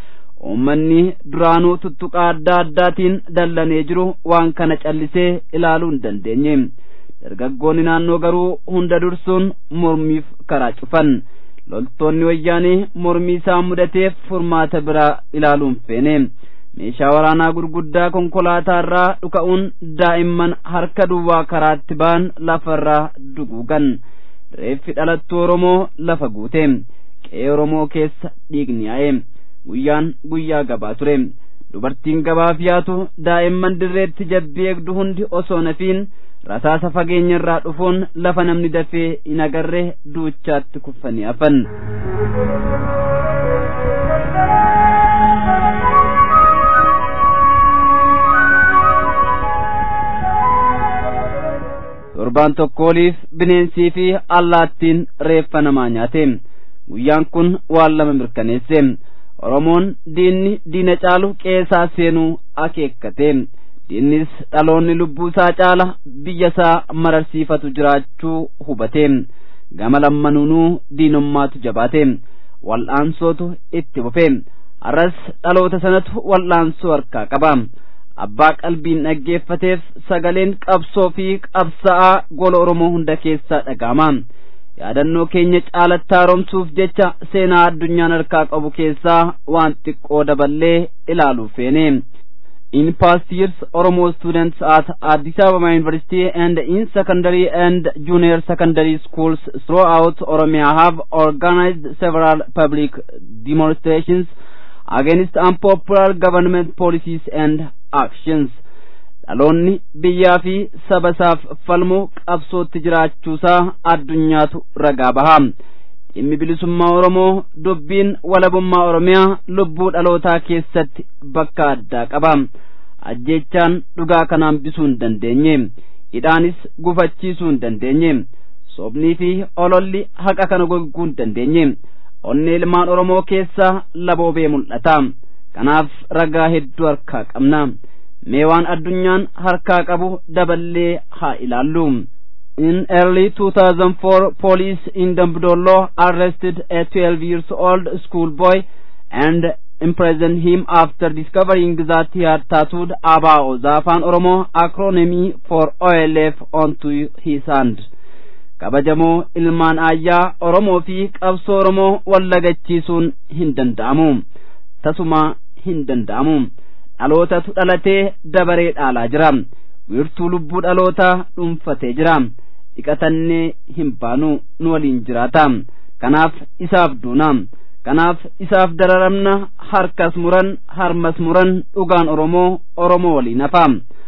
[SPEAKER 5] Uummanni duraanuu tuttuqaa adda addaatiin dallanee jiru waan kana callisee ilaaluu hin dandeenye. Dargaggoonni naannoo garuu hunda dursuun mormiif karaa cufan. Loltoonni wayyaanee mormii isaa mudateef furmaata biraa ilaaluun feene. Meeshaa waraanaa gurguddaa konkolaataarraa dhuka'uun daa'imman harka duwwaa karaatti ba'an lafarraa duguugan. Reeffi dhalattuu Oromoo lafa guute. Qe'ee Oromoo keessa dhiigni yaa'e. Guyyaan guyyaa gabaa ture. Dubartiin gabaaf yaatu daa'imman dirreetti jabbii eegdu hundi osoo nafiin rasaasa fageenya irraa dhufuun lafa namni dafee hin agarre duuchaatti kuffanii hafan. Torbaan tokkooliif bineensii fi allaattiin reeffa namaa nyaate. Guyyaan kun waan lama mirkaneesse. Oromoon diinni diina caalu qeesaa seenuu akeekkate. Diinnis dhaloonni lubbuu isaa caala biyya isaa mararsiifatu jiraachuu hubate. Gama lammanuunuu diinummaatu jabaate. Wal'aansootu itti fufe. Har'as dhaloota sanatu wal'aansoo harkaa qaba. Abbaa qalbiin dhaggeeffateef sagaleen qabsoo fi qabsa'aa gola Oromoo hunda keessaa dhaga'ama. Yaadannoo keenya caalatti haaromsuuf jecha seenaa addunyaan harkaa qabu keessaa waan xiqqoo daballee ilaaluuf feene. In past years, Oromo students at Addis Ababa University and in secondary and junior secondary schools throughout Oromia have organized several public demonstrations against unpopular government policies and actions. Dhaloonni biyyaa fi saba isaaf falmu qabsootti jiraachuusaa addunyaatu ragaa baha. Dhimmi bilisummaa Oromoo dubbiin walabummaa Oromiyaa lubbuu dhalootaa keessatti bakka addaa qaba. Ajjeechaan dhugaa kana hambisuu hin dandeenye. Hidhaanis gufachiisuu hin dandeenye. Sobnii fi ololli haqa kana golguu hin dandeenye. Onnee ilmaan Oromoo keessaa laboobee mul'ata. Kanaaf ragaa hedduu harkaa qabna. Mee waan addunyaan harkaa qabu daballee haa ilaallu. In early 2004, police in Dambidollo arrested a 12 years old schoolboy and imprisoned him after discovering that he had tattooed ABO, the Afaan Oromoo acronym for OLF, onto his hand. Kabajamoo ilmaan ayyaa Oromoo fi qabsoo Oromoo wallagachiisuun hin danda'amu. Tasuma hin danda'amu. Dhalootatu dhalatee dabaree dhaalaa jira. Wiirtuu lubbuu dhalootaa dhuunfatee jira. Dhiqatannee hin baanu nu waliin jiraata. Kanaaf isaaf duuna. Kanaaf isaaf dararamna. Harkas muran harmas muran dhugaan Oromoo waliin hafa.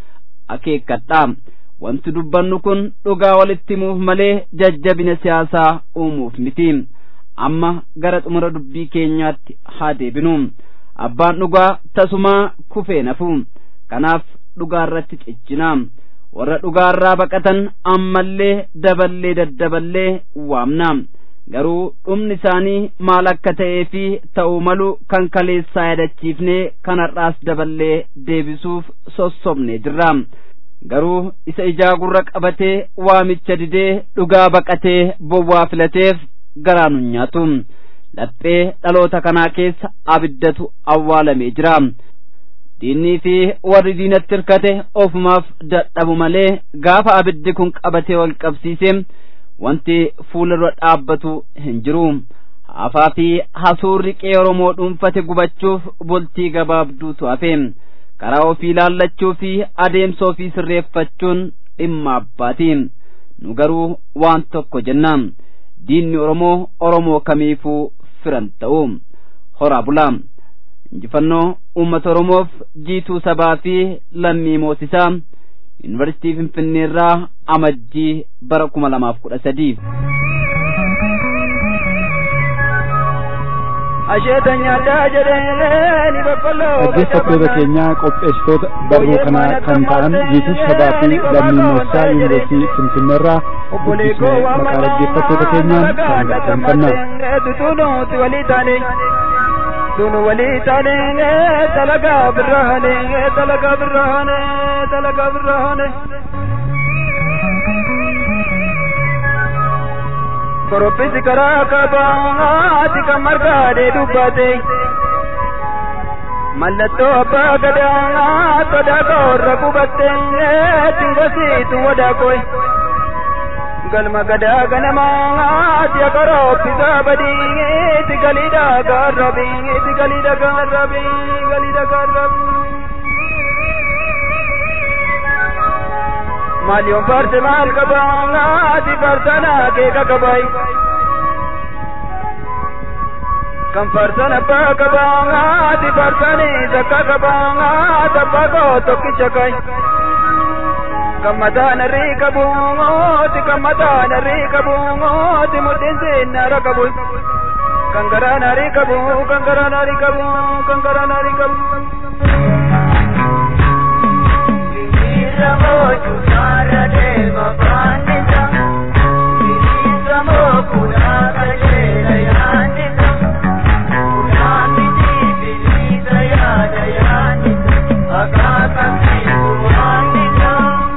[SPEAKER 5] Akeekkadha. Wanti dubbannu kun dhugaa walitti himuuf malee jajjabina siyaasaa uumuuf miti. Amma gara xumura dubbii keenyaatti haa deebinu. Abbaan dhugaa tasumaa kufee nafu. Kanaaf dhugaarratti ciccina. Warra dhugaarraa baqatan ammallee daballee daddaballee waamna. Garuu dhumni isaanii maal akka ta'ee fi ta'uu malu kan kaleessaa yaadachiifnee kan har'aas daballee deebisuuf sossobnee jirra. garuu isa ijaa gurra qabatee waamicha didee dhugaa baqatee bowwaa filateef garaan hin nyaatu. Laphee dhaloota kanaa keessa abiddatu awwaalamee jira. Diinnii fi warri diinatti hirkate ofumaaf dadhabu malee gaafa abiddi kun qabatee wal qabsiise wanti fuuldura dhaabbatu hin jiru. Haafaa fi hasuurri qe'ee Oromoo dhuunfate gubachuuf bultii gabaabduutu hafe. Karaa ofii ilaallachuu fi adeemsa ofii sirreeffachuun dhimma abbaati. Nu garuu waan tokko jenna. Diinni Oromoo kamiifuu firan ta'u. Horaa bulaa. Injifannoo uummata Oromoof jiituu sabaa fi lammii moosisaa Yuunivarsiitii Finfinnee irraa amajjii bara 2013.
[SPEAKER 2] Dhaggeeffattoota keenya qopheessitoota barruu kanaa kan ta'an jiituu sabaa fi lammii moosisaa Yuunivarsiitii Finfinnee irraa dubbisnee maqaa dhaggeeffattoota keenyaan kan gaafatanna.
[SPEAKER 3] Dunu wali tane talaga birrahane Koropisi karakaba tika margade dubbate mallatto abba gada toda korra kubatte tingasi tu wada koi galma gada ganama tia koropisa badi tigalida garabi Malion parte mal kabanga di partana ke kakabai kam partana pa kabanga di partani zakka kabanga tabago to kichakai kamadana ri kabungo ti mudinse narakabu kangarana ri kabu Ramo chutara deva pandita Ramo pura kajera yanita Purami jibili dayada yanita Agaka kipuandita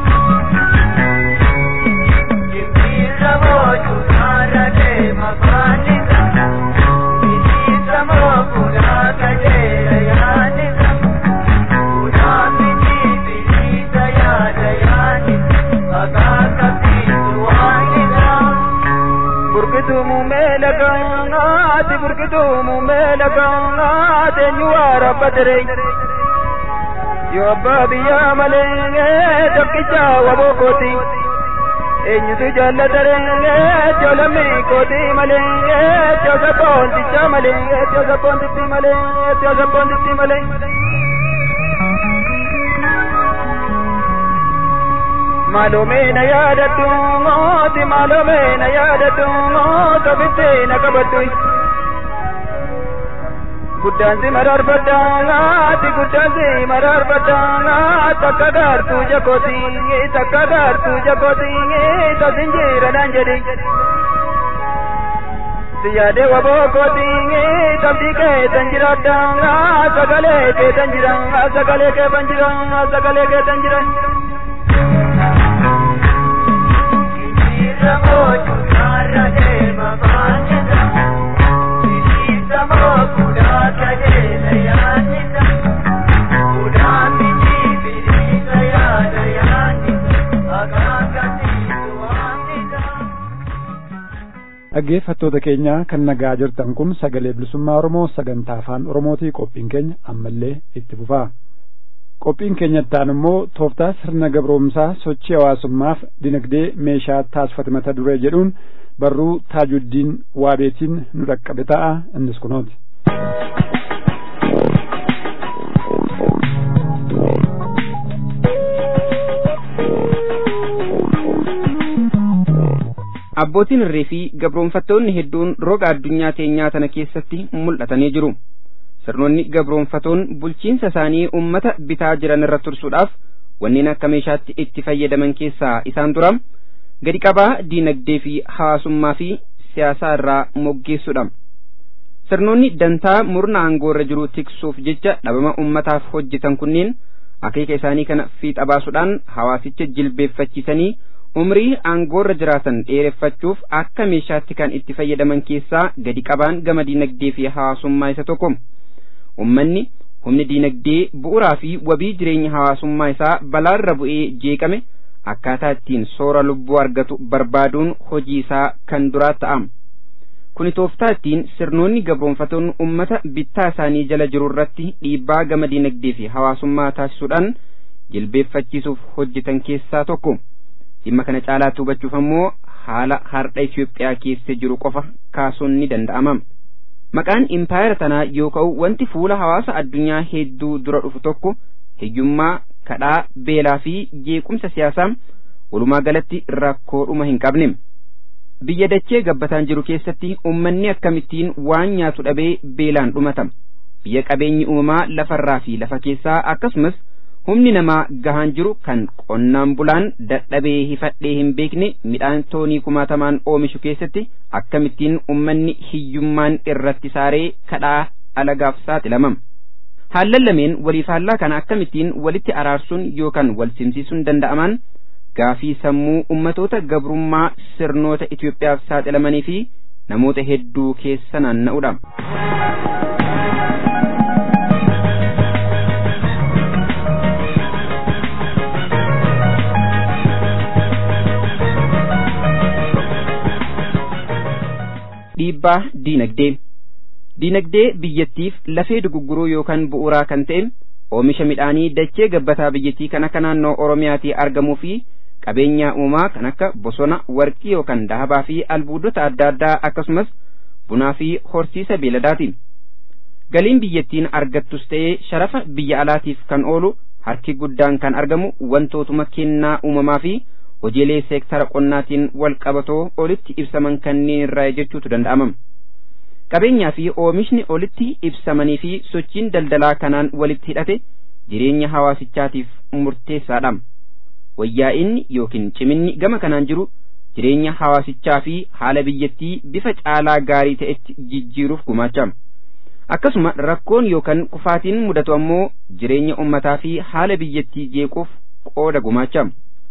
[SPEAKER 3] Ramo chutara deva pandita Ramo pura kajera yanita Purami Burkitu mumelaka tenyuara padre yo babiya malenge tokkicha wabokoti enyutu jallatare jolame koti malenge josapondi chamalenge josapondi malenge Malomena yadatu moti malomena yadatu moto bitena kabadui Guddansi marar badanga ti guddansi marar badanga takadar tuja koti ta zinjira nanjedi Siyade wabo koti tabdike tanjiradanga sagale ke tanjiranga Ramo chutara deva pandita Ramo pura kajera yanita Purami jibili dayada yanita Agaka tipuandita
[SPEAKER 2] Dhaggeeffattoota keenya kan nagaa jirtan kun sagalee bilisummaa Oromoo sagantaa afaan Oromootii qophiin keenya ammallee itti fufaa. Qophiin keenya ta'an immoo tooftaa sirna gabroomsaa sochii hawaasummaaf dinagdee meeshaa taasifate mata duree jedhuun barruu Taajuddiin Waabeetiin nu dhaqqabe ta'a innis kunooti.
[SPEAKER 6] Abbootiin irree fi gabroonfattoonni hedduun roga addunyaa teenyaa tana keessatti mul'atanii jiru. Sirnoonni gabroonfatoon bulchiinsa isaanii ummata bitaa jiran irra tursuudhaaf wanneen akka meeshaatti itti fayyadaman keessaa isaan dura gadi qabaa diinagdee fi hawaasummaa fi siyaasaa irraa moggeessuudha. Sirnoonni dantaa murna aangoo irra jiru tiksuuf jecha dhabama ummataaf hojjetan kunneen akeeka isaanii kana fiixa baasuudhaan hawaasicha jilbeeffachiisanii umrii aangoorra jiraatan dheereffachuuf akka meeshaatti kan itti fayyadaman keessaa gadi qabaan gama diinagdee fi hawaasummaa isa tokko. Ummanni humni diinagdee bu'uuraa fi wabii jireenya hawaasummaa isaa balaarra bu'ee jeeqame akkaataa ittiin soora lubbuu argatu barbaaduun hojii isaa kan duraa ta'a. Kuni tooftaa ittiin sirnoonni gabroonfatoon ummata bittaa isaanii jala jiru irratti dhiibbaa gama diinagdee fi hawaasummaa taasisuudhaan jilbeeffachiisuuf hojjetan keessaa tokko. Dhimma kana caalaatti hubachuuf ammoo haala har'a Itoophiyaa keessa jiru qofa kaasuun ni danda'ama. Maqaan impaayera tanaa yoo ka'u wanti fuula hawaasa addunyaa hedduu dura dhufu tokko hiyyummaa, kadhaa, beelaa fi jeequmsa siyaasaa walumaa galatti rakkoodhuma hin qabne. Biyya dachee gabbataan jiru keessatti ummanni akkamittiin waan nyaatu dhabee beelaan dhumata. Biyya qabeenyi uumamaa lafarraa fi lafa keessaa akkasumas humni namaa gahaan jiru kan qonnaan bulaan dadhabee hifadhee hin beekne midhaan toonii kumaatamaan oomishu keessatti akkamittiin ummanni hiyyummaan irratti saaree kadhaa alagaaf saaxilama. Haallan lameen waliif haallaa kana akkamittiin walitti araarsuun yookaan wal simsiisuun danda'aman gaafii sammuu ummatoota gabrummaa sirnoota Itoophiyaaf saaxilamanii fi namoota hedduu keessa naanna'udha. Dhiibbaa diinagdee biyyattiif lafee dugugguruu yookaan bu'uuraa kan ta'e oomisha midhaanii dachee gabbataa biyyattii kan akka naannoo Oromiyaatii argamuu fi qabeenya uumamaa kan akka bosona, warqii yookaan dahabaa fi albuudota adda addaa akkasumas bunaa fi horsiisa beeladaati. Galiin biyyattiin argattus ta'ee sharafa biyya alaatiif kan oolu harki guddaan kan argamu wantootuma kennaa uumamaa fi hojiilee seektara qonnaatiin wal qabatoo olitti ibsaman kanneen irraa jechuutu danda'ama. Qabeenyaa fi oomishni olitti ibsamanii fi sochiin daldalaa kanaan walitti hidhate jireenya hawaasichaatiif murteessaadha. Wayyaa'inni yookiin ciminni gama kanaan jiru jireenya hawaasichaa fi haala biyyattii bifa caalaa gaarii ta'etti jijjiiruuf gumaacha. Akkasuma rakkoon yookaan kufaatiin mudatu ammoo jireenya ummataa fi haala biyyattii jeequuf qooda gumaacha.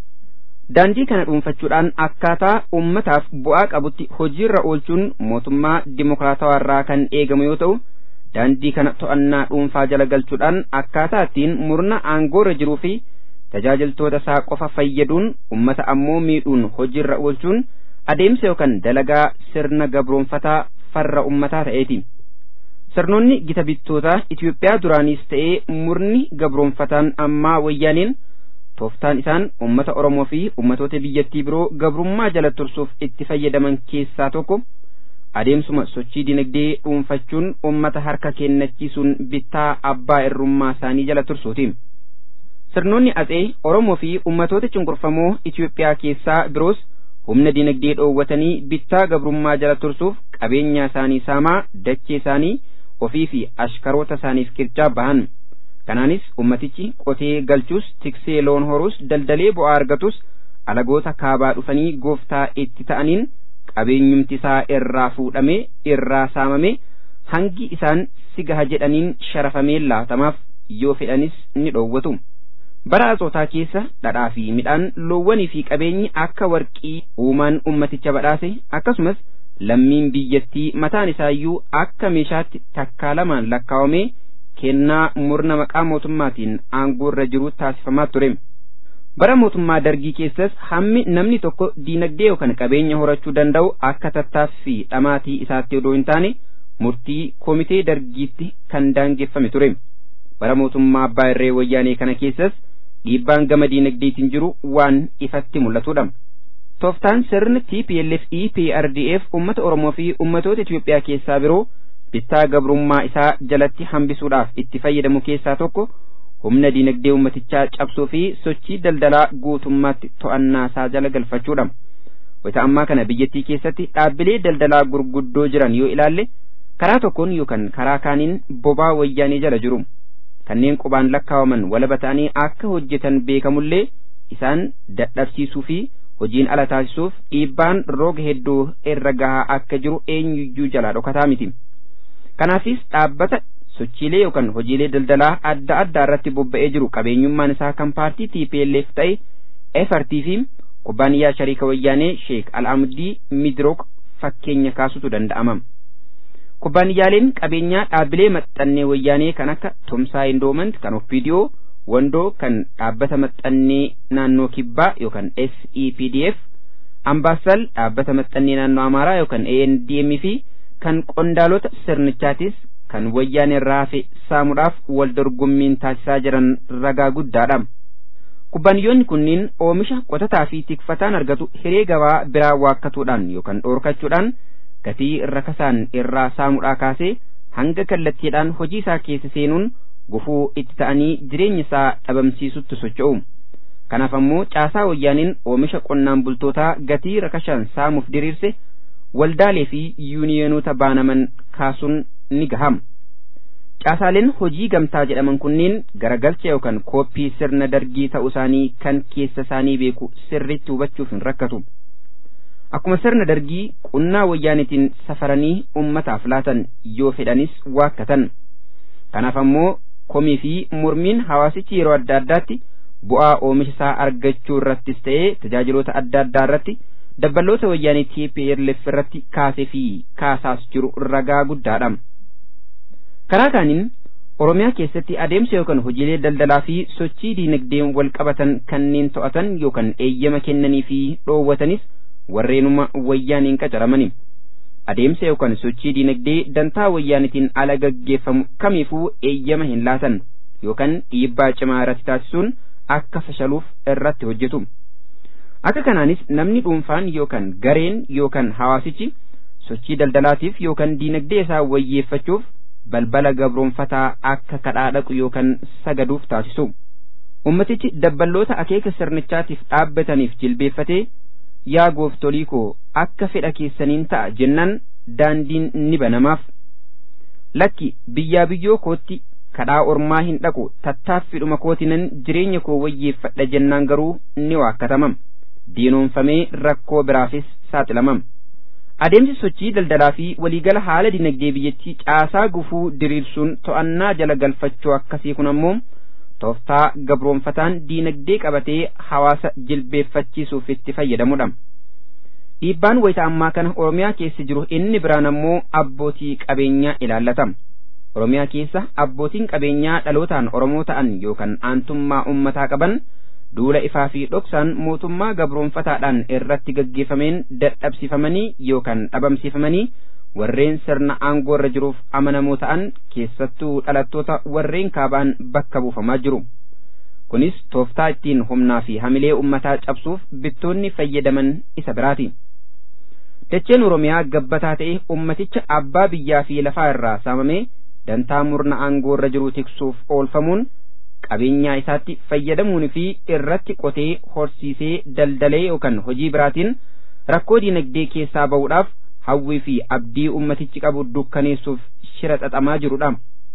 [SPEAKER 6] Daandii kana dhuunfachuudhaan akkaataa ummataaf bu'aa qabutti hojiirra oolchuun mootummaa dimokiraatawaarraa kan eegamu yoo ta'u, daandii kana to'annaa dhuunfaa jala galchuudhaan akkaataa ittiin murna aangoorra jiruu fi tajaajiltoota isaa qofa fayyaduun ummata ammoo miidhuun hojiirra oolchuun adeemsa yookaan dalagaa sirna gabroonfataa farra ummataa ta'eeti. Sirnoonni gita bittootaa Itoophiyaa duraaniis ta'ee murni gabroonfataan ammaa wayyaaniin tooftaan isaan ummata Oromoo fi ummatoota biyyattii biroo gabrummaa jala tursuuf itti fayyadaman keessaa tokko adeemsuma sochii dinagdee dhuunfachuun ummata harka kennachiisuun bittaa abbaa irrummaa isaanii jala tursuuti. Sirnoonni atsee Oromoo fi ummatoota cunqurfamoo Itoophiyaa keessaa biroos humna dinagdee dhoowwatanii bittaa gabrummaa jala tursuuf qabeenya isaanii saamaa, dachee isaanii ofii fi ashkaroota isaaniif qircaa bahan. Kanaanis ummatichi qotee galchuus, tiksee loon horuus, daldalee bu'aa argatus alagoota kaabaa dhufanii gooftaa itti ta'aniin qabeenyumti isaa irraa fuudhamee irraa saamamee hangi isaan si gaha jedhaniin sharafamee laatamaaf yoo fedhanis ni dhoowwatu. Bara Atsootaa keessa dhadhaa fi midhaan, loowwanii fi qabeenyi akka warqii uumaan ummaticha badhaase akkasumas lammiin biyyattii mataan isaayyuu akka meeshaatti takkaa lamaan lakkaawamee kennaa murna maqaa mootummaatiin aangoorra jiru taasifamaa ture. Bara mootummaa dargii keessas hammi namni tokko diinagdee yookaan qabeenya horachuu danda'u akka tattaaffii dhamaatii isaatti odoo hin taane murtii komitee dargiitti kan daangeffame ture. Bara mootummaa abbaa irree wayyaanee kana keessas dhiibbaan gama diinagdeetiin jiru waan ifatti mul'atudha. Tooftaan sirni TPLF EPRDF ummata Oromoo fi ummatoota Itoophiyaa keessaa biroo bittaa gabrummaa isaa jalatti hambisuudhaaf itti fayyadamu keessaa tokko humna diinagdee ummatichaa cabsuu fi sochii daldalaa guutummaatti to'annaa isaa jala galfachuudha. Wayita ammaa kana biyyattii keessatti dhaabbilee daldalaa gurguddoo jiran yoo ilaalle karaa tokkoon yookaan karaa kaaniin bobaa wayyaanee jala jiru. Kanneen qubaan lakkaawaman walaba ta'anii akka hojjetan beekamullee isaan dadhabsiisuu fi hojiin ala taasisuuf dhiibbaan roga hedduu irra gahaa akka jiru eenyuyyuu jalaa dhokataa miti. Kanaafis dhaabbata sochiilee yookaan hojiilee daldalaa adda addaa irratti bobba'ee jiru qabeenyummaan isaa kan paartii TPLF ta'e FRT fi kubbaaniyyaa shariika wayyaanee Sheek Al'aamudii Midrook fakkeenya kaasutu danda'ama. Kubbaaniyyaaleen qabeenyaa dhaabbilee maxxannee wayyaanee kan akka Tumsaa Endowment kan Oppiidiyoo, Wandoo kan dhaabbata maxxannee naannoo Kibbaa yookaan SEPDF, Ambaasal dhaabbata maxxannee naannoo Amaaraa yookaan ANDM fi kan qondaalota sirnichaatis kan wayyaanee raafe saamuudhaaf wal dorgommiin taasisaa jiran ragaa guddaadha. Kubbaaniyyoonni kunniin oomisha qotataa fi tikfataan argatu hiree gabaa biraa waakkatuudhaan yookaan dhoorkachuudhaan gatii rakasaan irraa saamuudhaa kaasee hanga kallattiidhaan hojii isaa keessa seenuun gufuu itti ta'anii jireenya isaa dhabamsiisutti socho'u. Kanaaf ammoo caasaa wayyaaniin oomisha qonnaan bultootaa gatii rakashaan saamuuf diriirse waldaalee fi yuuniyoonota baanaman kaasuun ni gaham. Caasaaleen hojii gamtaa jedhaman kunneen garagalcha yookaan kooppii sirna dargii ta'uu isaanii kan keessa isaanii beeku sirriitti hubachuuf hin rakkatu. Akkuma sirna dargii qunnaa wayyaanitiin safaranii ummataaf laatan yoo fedhanis waakkatan. Kanaaf ammoo komii fi mormiin hawaasichi yeroo adda addaatti bu'aa oomisha isaa argachuu irrattis ta'ee tajaajiloota adda addaa irratti dabballoota wayyaanii TPLF irratti kaasee fi kaasaas jiru ragaa guddaadha. Karaa kaaniin Oromiyaa keessatti adeemsa yookaan hojiilee daldalaa fi sochii diinagdeen wal qabatan kanneen to'atan yookaan eeyyama kennanii fi dhoowwatanis warreenuma wayyaaniin qacaramani. Adeemsa yookaan sochii diinagdee dantaa wayyaanitiin ala gaggeeffamu kamiifuu eeyyama hin laatan yookaan dhiibbaa cimaa irratti taasisuun akka fashaluuf irratti hojjetu. Akka kanaanis namni dhuunfaan yookaan gareen yookaan hawaasichi sochii daldalaatiif yookaan diinagdee isaa wayyeeffachuuf balbala gabroonfataa akka kadhaa dhaqu yookaan sagaduuf taasisu. Ummatichi dabballoota akeeka sirnichaatiif dhaabbataniif jilbeeffatee yaa gooftolii koo akka fedha keessaniin ta'a jennaan daandiin ni banamaaf. Lakki biyyaa biyyoo kootti kadhaa ormaa hin dhaqu tattaaffiidhuma kootinan jireenya koo wayyeeffadha jennaan garuu ni waakkatamam. Diinoonfamee rakkoo biraafis saaxilamam. Adeemsi sochii daldalaa fi waliigala haala dinagdee biyyattii caasaa gufuu diriirsuun to'annaa jala galfachuu akkasii kun ammoo tooftaa gabroonfataan dinagdee qabatee hawaasa jilbeeffachiisuuf itti fayyadamudha. Dhiibbaan wayita ammaa kana Oromiyaa keessa jiru inni biraan ammoo abbootii qabeenyaa ilaallata. Oromiyaa keessa abbootiin qabeenyaa dhalootaan Oromoo ta'an yookaan aantummaa ummataa qaban duula ifaa fi dhoksaan mootummaa gabroonfataadhaan irratti gaggeeffameen dadhabsifamanii yookaan dhabamsifamanii warreen sirna aangoo irra jiruuf amanamoo ta'an keessattuu dhalattoota warreen kaabaan bakka buufamaa jiru. Kunis tooftaa ittiin humnaa fi hamilee ummataa cabsuuf bittoonni fayyadaman isa biraati. Dacheen Oromiyaa gabbataa ta'e ummaticha abbaa biyyaa fi lafaa irraa saamamee dantaa murna aangoo irra jiru tiksuuf oolfamuun qabeenyaa isaatti fayyadamuun fi irratti qotee horsiisee daldalee yookaan hojii biraatiin rakkoo dinagdee keessaa ba'uudhaaf hawwii fi abdii ummatichi qabu dukkaneessuuf shira xaxamaa jirudha.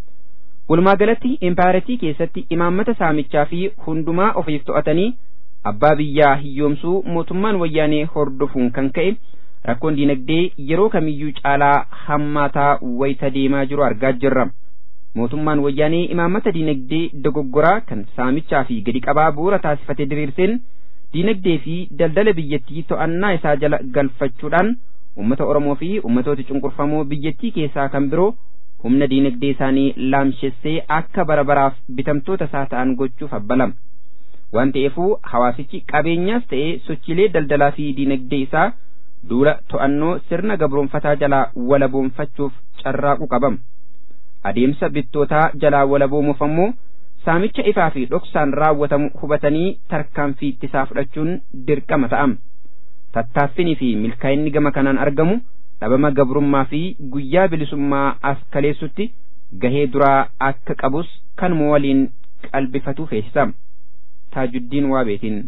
[SPEAKER 6] Walumaa galatti impaayiratii keessatti imaammata saamichaa fi hundumaa ofiif to'atanii abbaa biyyaa hiyyoomsuu mootummaan wayyaanee hordofuun kan ka'e rakkoon dinagdee yeroo kamiyyuu caalaa hammaataa wayita deemaa jiru argaa jirra. Mootummaan wayyaanee imaammata dinagdee dogoggoraa kan saamichaa fi gadi qabaa bu'uura taasifate diriirseen dinagdee fi daldala biyyattii to'annaa isaa jala galfachuudhaan ummata Oromoo fi ummatoota cunqurfamoo biyyattii keessaa kan biroo humna dinagdee isaanii laamshessee akka barabaraaf bitamtoota isaa ta'an gochuuf abbalama. Waan ta'eefuu hawaasichi qabeenyaas ta'ee sochiilee daldalaa fi dinagdee isaa duula to'annoo sirna gabroonfataa jalaa walaboomfachuuf carraaqu qabam. Adeemsa bittootaa jalaa walaboomuuf ammoo saamicha ifaa fi dhoksaan raawwatamu hubatanii tarkaanfii ittisaa fudhachuun dirqama ta'am. Tattaaffinii fi milkaa'inni gama kanaan argamu dhabama gabrummaa fi guyyaa bilisummaa as kaleessutti gahee duraa akka qabus kanuma waliin qalbifatu feesisa. Taajuddiin Waabeetiin.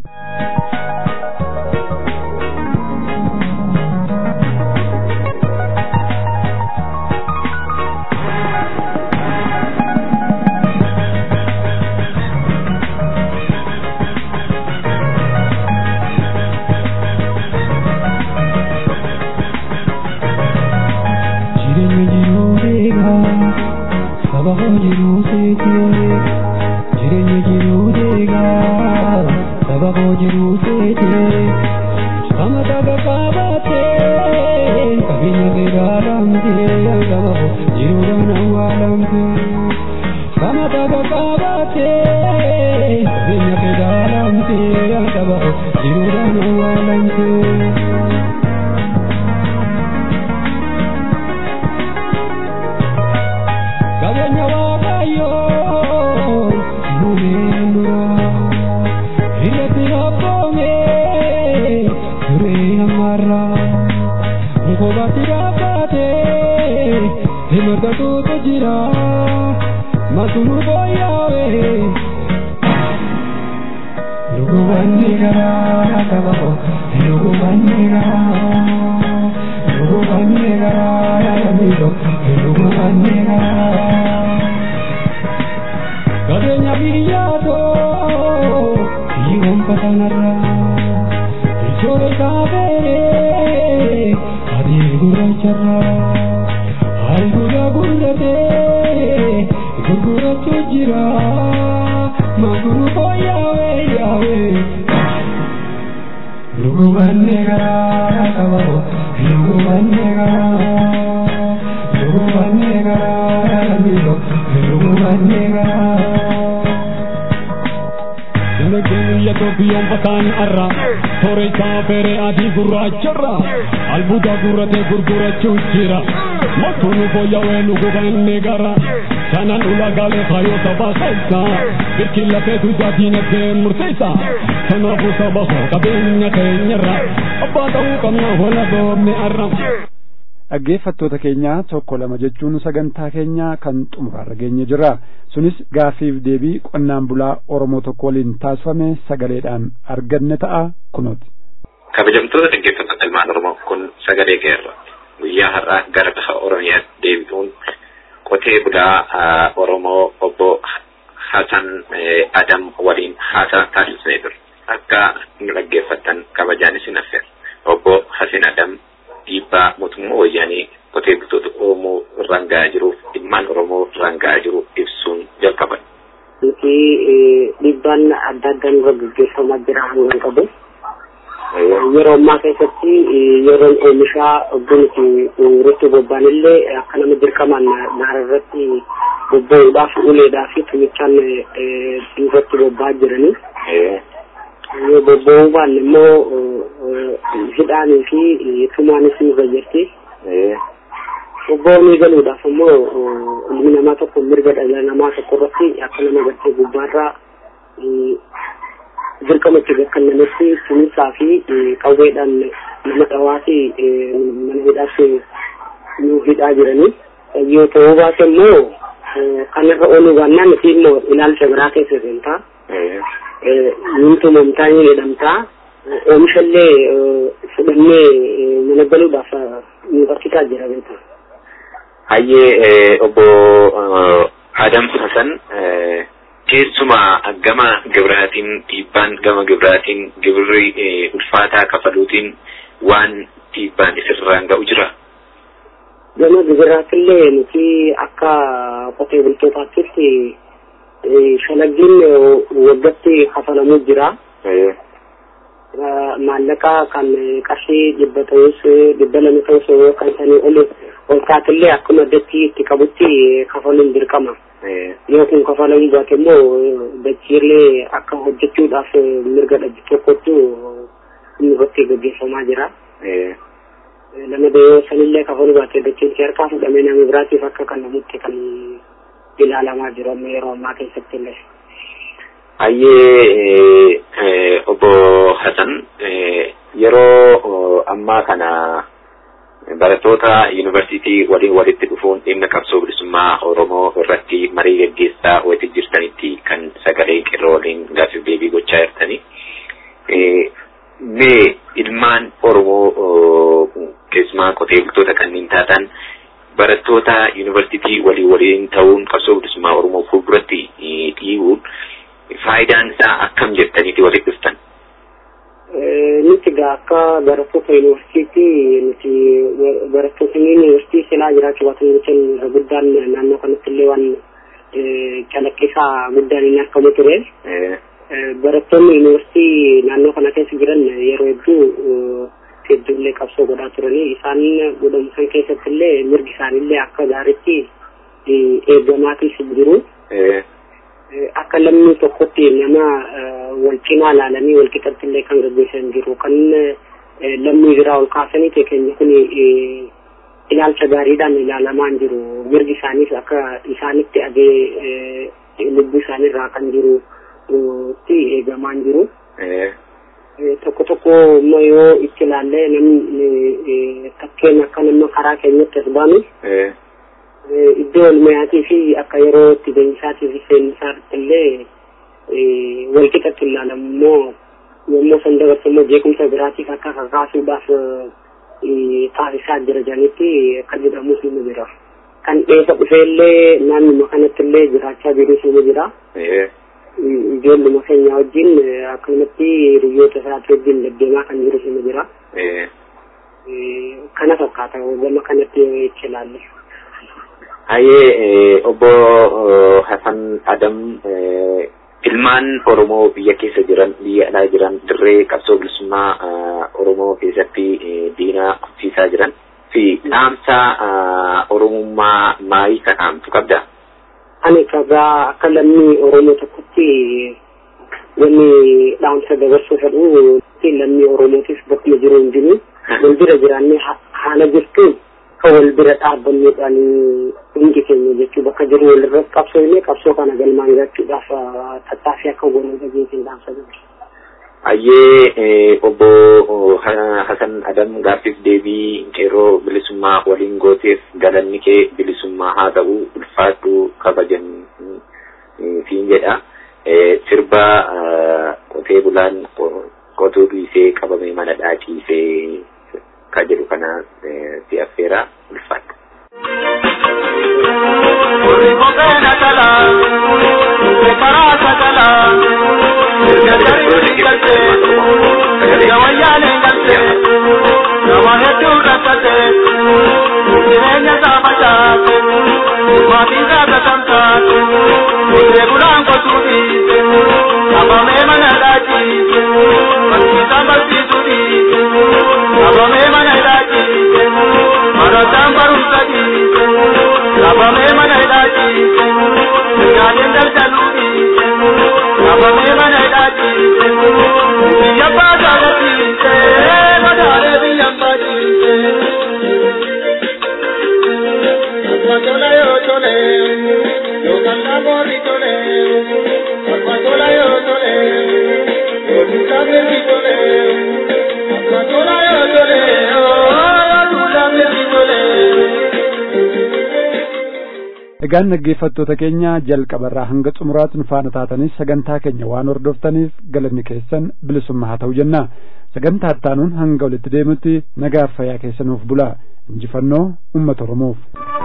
[SPEAKER 7] Saba jiru seete jireenya jiru deegaa saba koo jiru seete amata gaggaabate qabeenya fedhaalamte saba koo jiruudhaan awwaalamte amata gaggaabate qabeenya fedhaalamte saba koo jiruudhaan awwaalamte. Kabenya wakayo mumendura irati rapome ure amara ko batira pate himata tu tejira matunu boyawe lugu bandira kabako lugu bandira amigo lugu bandira Kabenya biyado Iwan patanara Ichore kabere Adi gura chara Hari gura gurate Gurgura chujira Maguru boyawe yawe Lugu bandegara kababo Lugu bandegara amigo Lugu bandegara Nagenya to biyom patan arra Thore saafere adi gurracharra Albuda gurrate gurgura chuchira Matunu boyawe lugu bandegara Sanan ulagale khayo tabasaisa Birkilla fetu jadinate murtaisa Sanafu sabaho kabenya kenyarra Abbatahu kamna hola doomne arra
[SPEAKER 2] dhaggeeffattoota keenya tokko lama jechuun sagantaa keenya kan xumuraarra geenye jira. Sunis gaafiif deebii qonnaan bulaa Oromoo tokko waliin taasifame sagaleedhaan arganne ta'a kunooti.
[SPEAKER 8] Kabajamtoota dhaggeeffattoota ilmaan Oromoo kun sagalee keerra guyyaa har'aa gara baha Oromiyaatti deebi'uun qotee bulaa Oromoo obbo Hasan Adam waliin haasaa taasisnee ture. Akka nu dhaggeeffattan kabajaan isin affeera. Obbo Hasan Adam dhiibbaa mootummaa wayyaanii qotee bultoota Oromoo irraan gahaa jiruuf ilmaan Oromoo irraan gahaa jiru ibsuun jalqaban.
[SPEAKER 9] Nuti dhiibbaan adda addaan irra gaggeeffamaa jira hanga qabu. Yeroo ammaa keessatti yeroon oomishaa nuti irratti bobba'an illee akka nama dirqamaan gaara irratti bobba'uudhaaf uleedhaa fi tummichaan irratti bobba'aa jiranii. Yoo bobba'uu baanne immoo hidhaanii fi tumaanis nu fayyadti. Bobba'uu galuudhaaf immoo ilmi namaa tokko mirga dhala namaa tokko irratti akka nama gartee gubbaarraa dirqama itti gakkannametti tumisaa fi qawweedhaan nama dhawaati mana hidhaatti nu hidhaa jiranii. Yoo ta'uu baate immoo kan irra ooluu baannaan nuti immoo ilaalcha biraa keessa seentaa. Nintu mamtaan jedhamtaa oomishallee fudhannee mana galuudhaaf nu barsiisaa jira beektaa.
[SPEAKER 8] Hayyee obbo Adam Hasan keessumaa gama gibiraatiin dhiibbaan gama gibiraatiin gibirri ulfaataa kafaluutiin waan dhiibbaan isirraan ga'u jira.
[SPEAKER 9] Gama gibiraatillee nuti akka qotee bultootaatti shalaggiin waggaatti kafalamuu jira. Maallaqa kan qarshii 100 ta'us 200 ta'us kan sanii ol kaatillee akkuma dachii itti qabutti kafaluun dirqama. Yoo kun kafalamuu baate immoo dachiilee akka hojjechuudhaaf mirga dhabdu tokkotu irratti gaggeeffamaa jira. Lama yoo sanillee kafaluu baate dachiin harkaa fudhamee nama biraatiif akka kennamutti kan ilaalamaa jiru amma yeroo ammaa keessatti illee.
[SPEAKER 8] Hayyee obbo Hasan yeroo ammaa kana barattoota yuunivarsiitii waliin walitti dhufuun dhimma qabsoo bilisummaa Oromoo irratti marii gaggeessaa walitti jirtanitti kan sagalee qeerroo waliin gaaffii deebii gochaa jirtani. Mee ilmaan Oromoo keessumaa qotee bultoota kanneen taatan barattoota yuunivarsiitii waliin ta'uun qabsoo bilisummaa Oromoo fuulduratti dhiibuun faayidaan isaa akkam jettaniiti walitti dhuftan?
[SPEAKER 9] Nuti akka barattoota yuunivarsiitii nuti barattoota yuunivarsiitii silaa jiraachuu baatan jechuun guddaan naannoo kanatti illee waan calaqqisaa guddaan inni argamu ture. Barattoonni yuunivarsiitii naannoo kana keessa jiran yeroo hedduu hedduullee qabsoo godhaa turanii isaan godhamusan keessatti illee mirgi isaanillee akka gaariitti eegamaatiif jiru. Akka lammii tokkotti nama wal cinaa ilaalanii wal qixatti illee kan gaggeessan jiru. Kan lammii biraa ol kaasanii keenya kun ilaalcha gaariidhaan ilaalamaa jiru. Mirgi isaaniis akka isaanitti agee lubbuu isaaniirraa kan jiru eegamaa jiru. Tokko tokko immoo yoo itti ilaallee namni takkeen akka nama karaa keenyatti as baanu iddoo olmayaatii fi akka yeroo itti deemsaatii fi seensaatti illee wal qixatti ilaalamu immoo yommuu san dabarsu immoo jeequmsa biraatiif akka kakaasuudhaaf taasisaa jira jedhanitti akka jedhamus ni jira. Kan dheessa dhufee illee naannuma kanatti illee jiraachaa jirus ni jira. Ijoolluma keenya wajjin akkanumatti hiriyoota isaati wajjin deddeemaa kan jirus ni jira. Kana fakkaata gama kanatti itti ilaalle.
[SPEAKER 8] Obbo Hasan Adam ilmaan Oromoo biyya keessa jiran biyya alaa jiran dirree qabsoo bilisummaa Oromoo keessatti diina qabsiisaa jiran fi dhaamsa Oromummaa maalii kan dhaamtu qabda?
[SPEAKER 9] Ani kagaa akka lammii Oromoo tokkotti wanni dhaamsa dabarsuu fedhu lammii Oromootiif bakkuma jiru hin jiru wal bira jiraannee haala jirtuun kan wal bira dhaabbannuudhaan hundi keenya jechuu bakka jiru walirratti qabsoofnee qabsoo kana galmaan gahuudhaaf tattaaffii akka goonuu dhageessiin dhaamsa dabarsu.
[SPEAKER 8] Obbo Hasan Adam gaaffiif deebii qeerroo bilisummaa waliin gooteef galanni kee bilisummaa haa ta'u ulfaadhu kabajan siin jedha. Sirba qotee bulaan qotuu dhiisee qabamee mana dhaaqiisee ka jedhu kana si affeera ulfaadhu.
[SPEAKER 2] Egaan dhaggeeffattoota keenya jalqabarraa hanga xumuraatti nu faana taatanis sagantaa keenya waan hordoftaniif galanni keessan bilisummaa haa ta'u jenna. Sagantaa ittaanuun hanga walitti deemutti nagaa fayyaa keessanuuf bulaa. Injifannoo uummata Oromoof.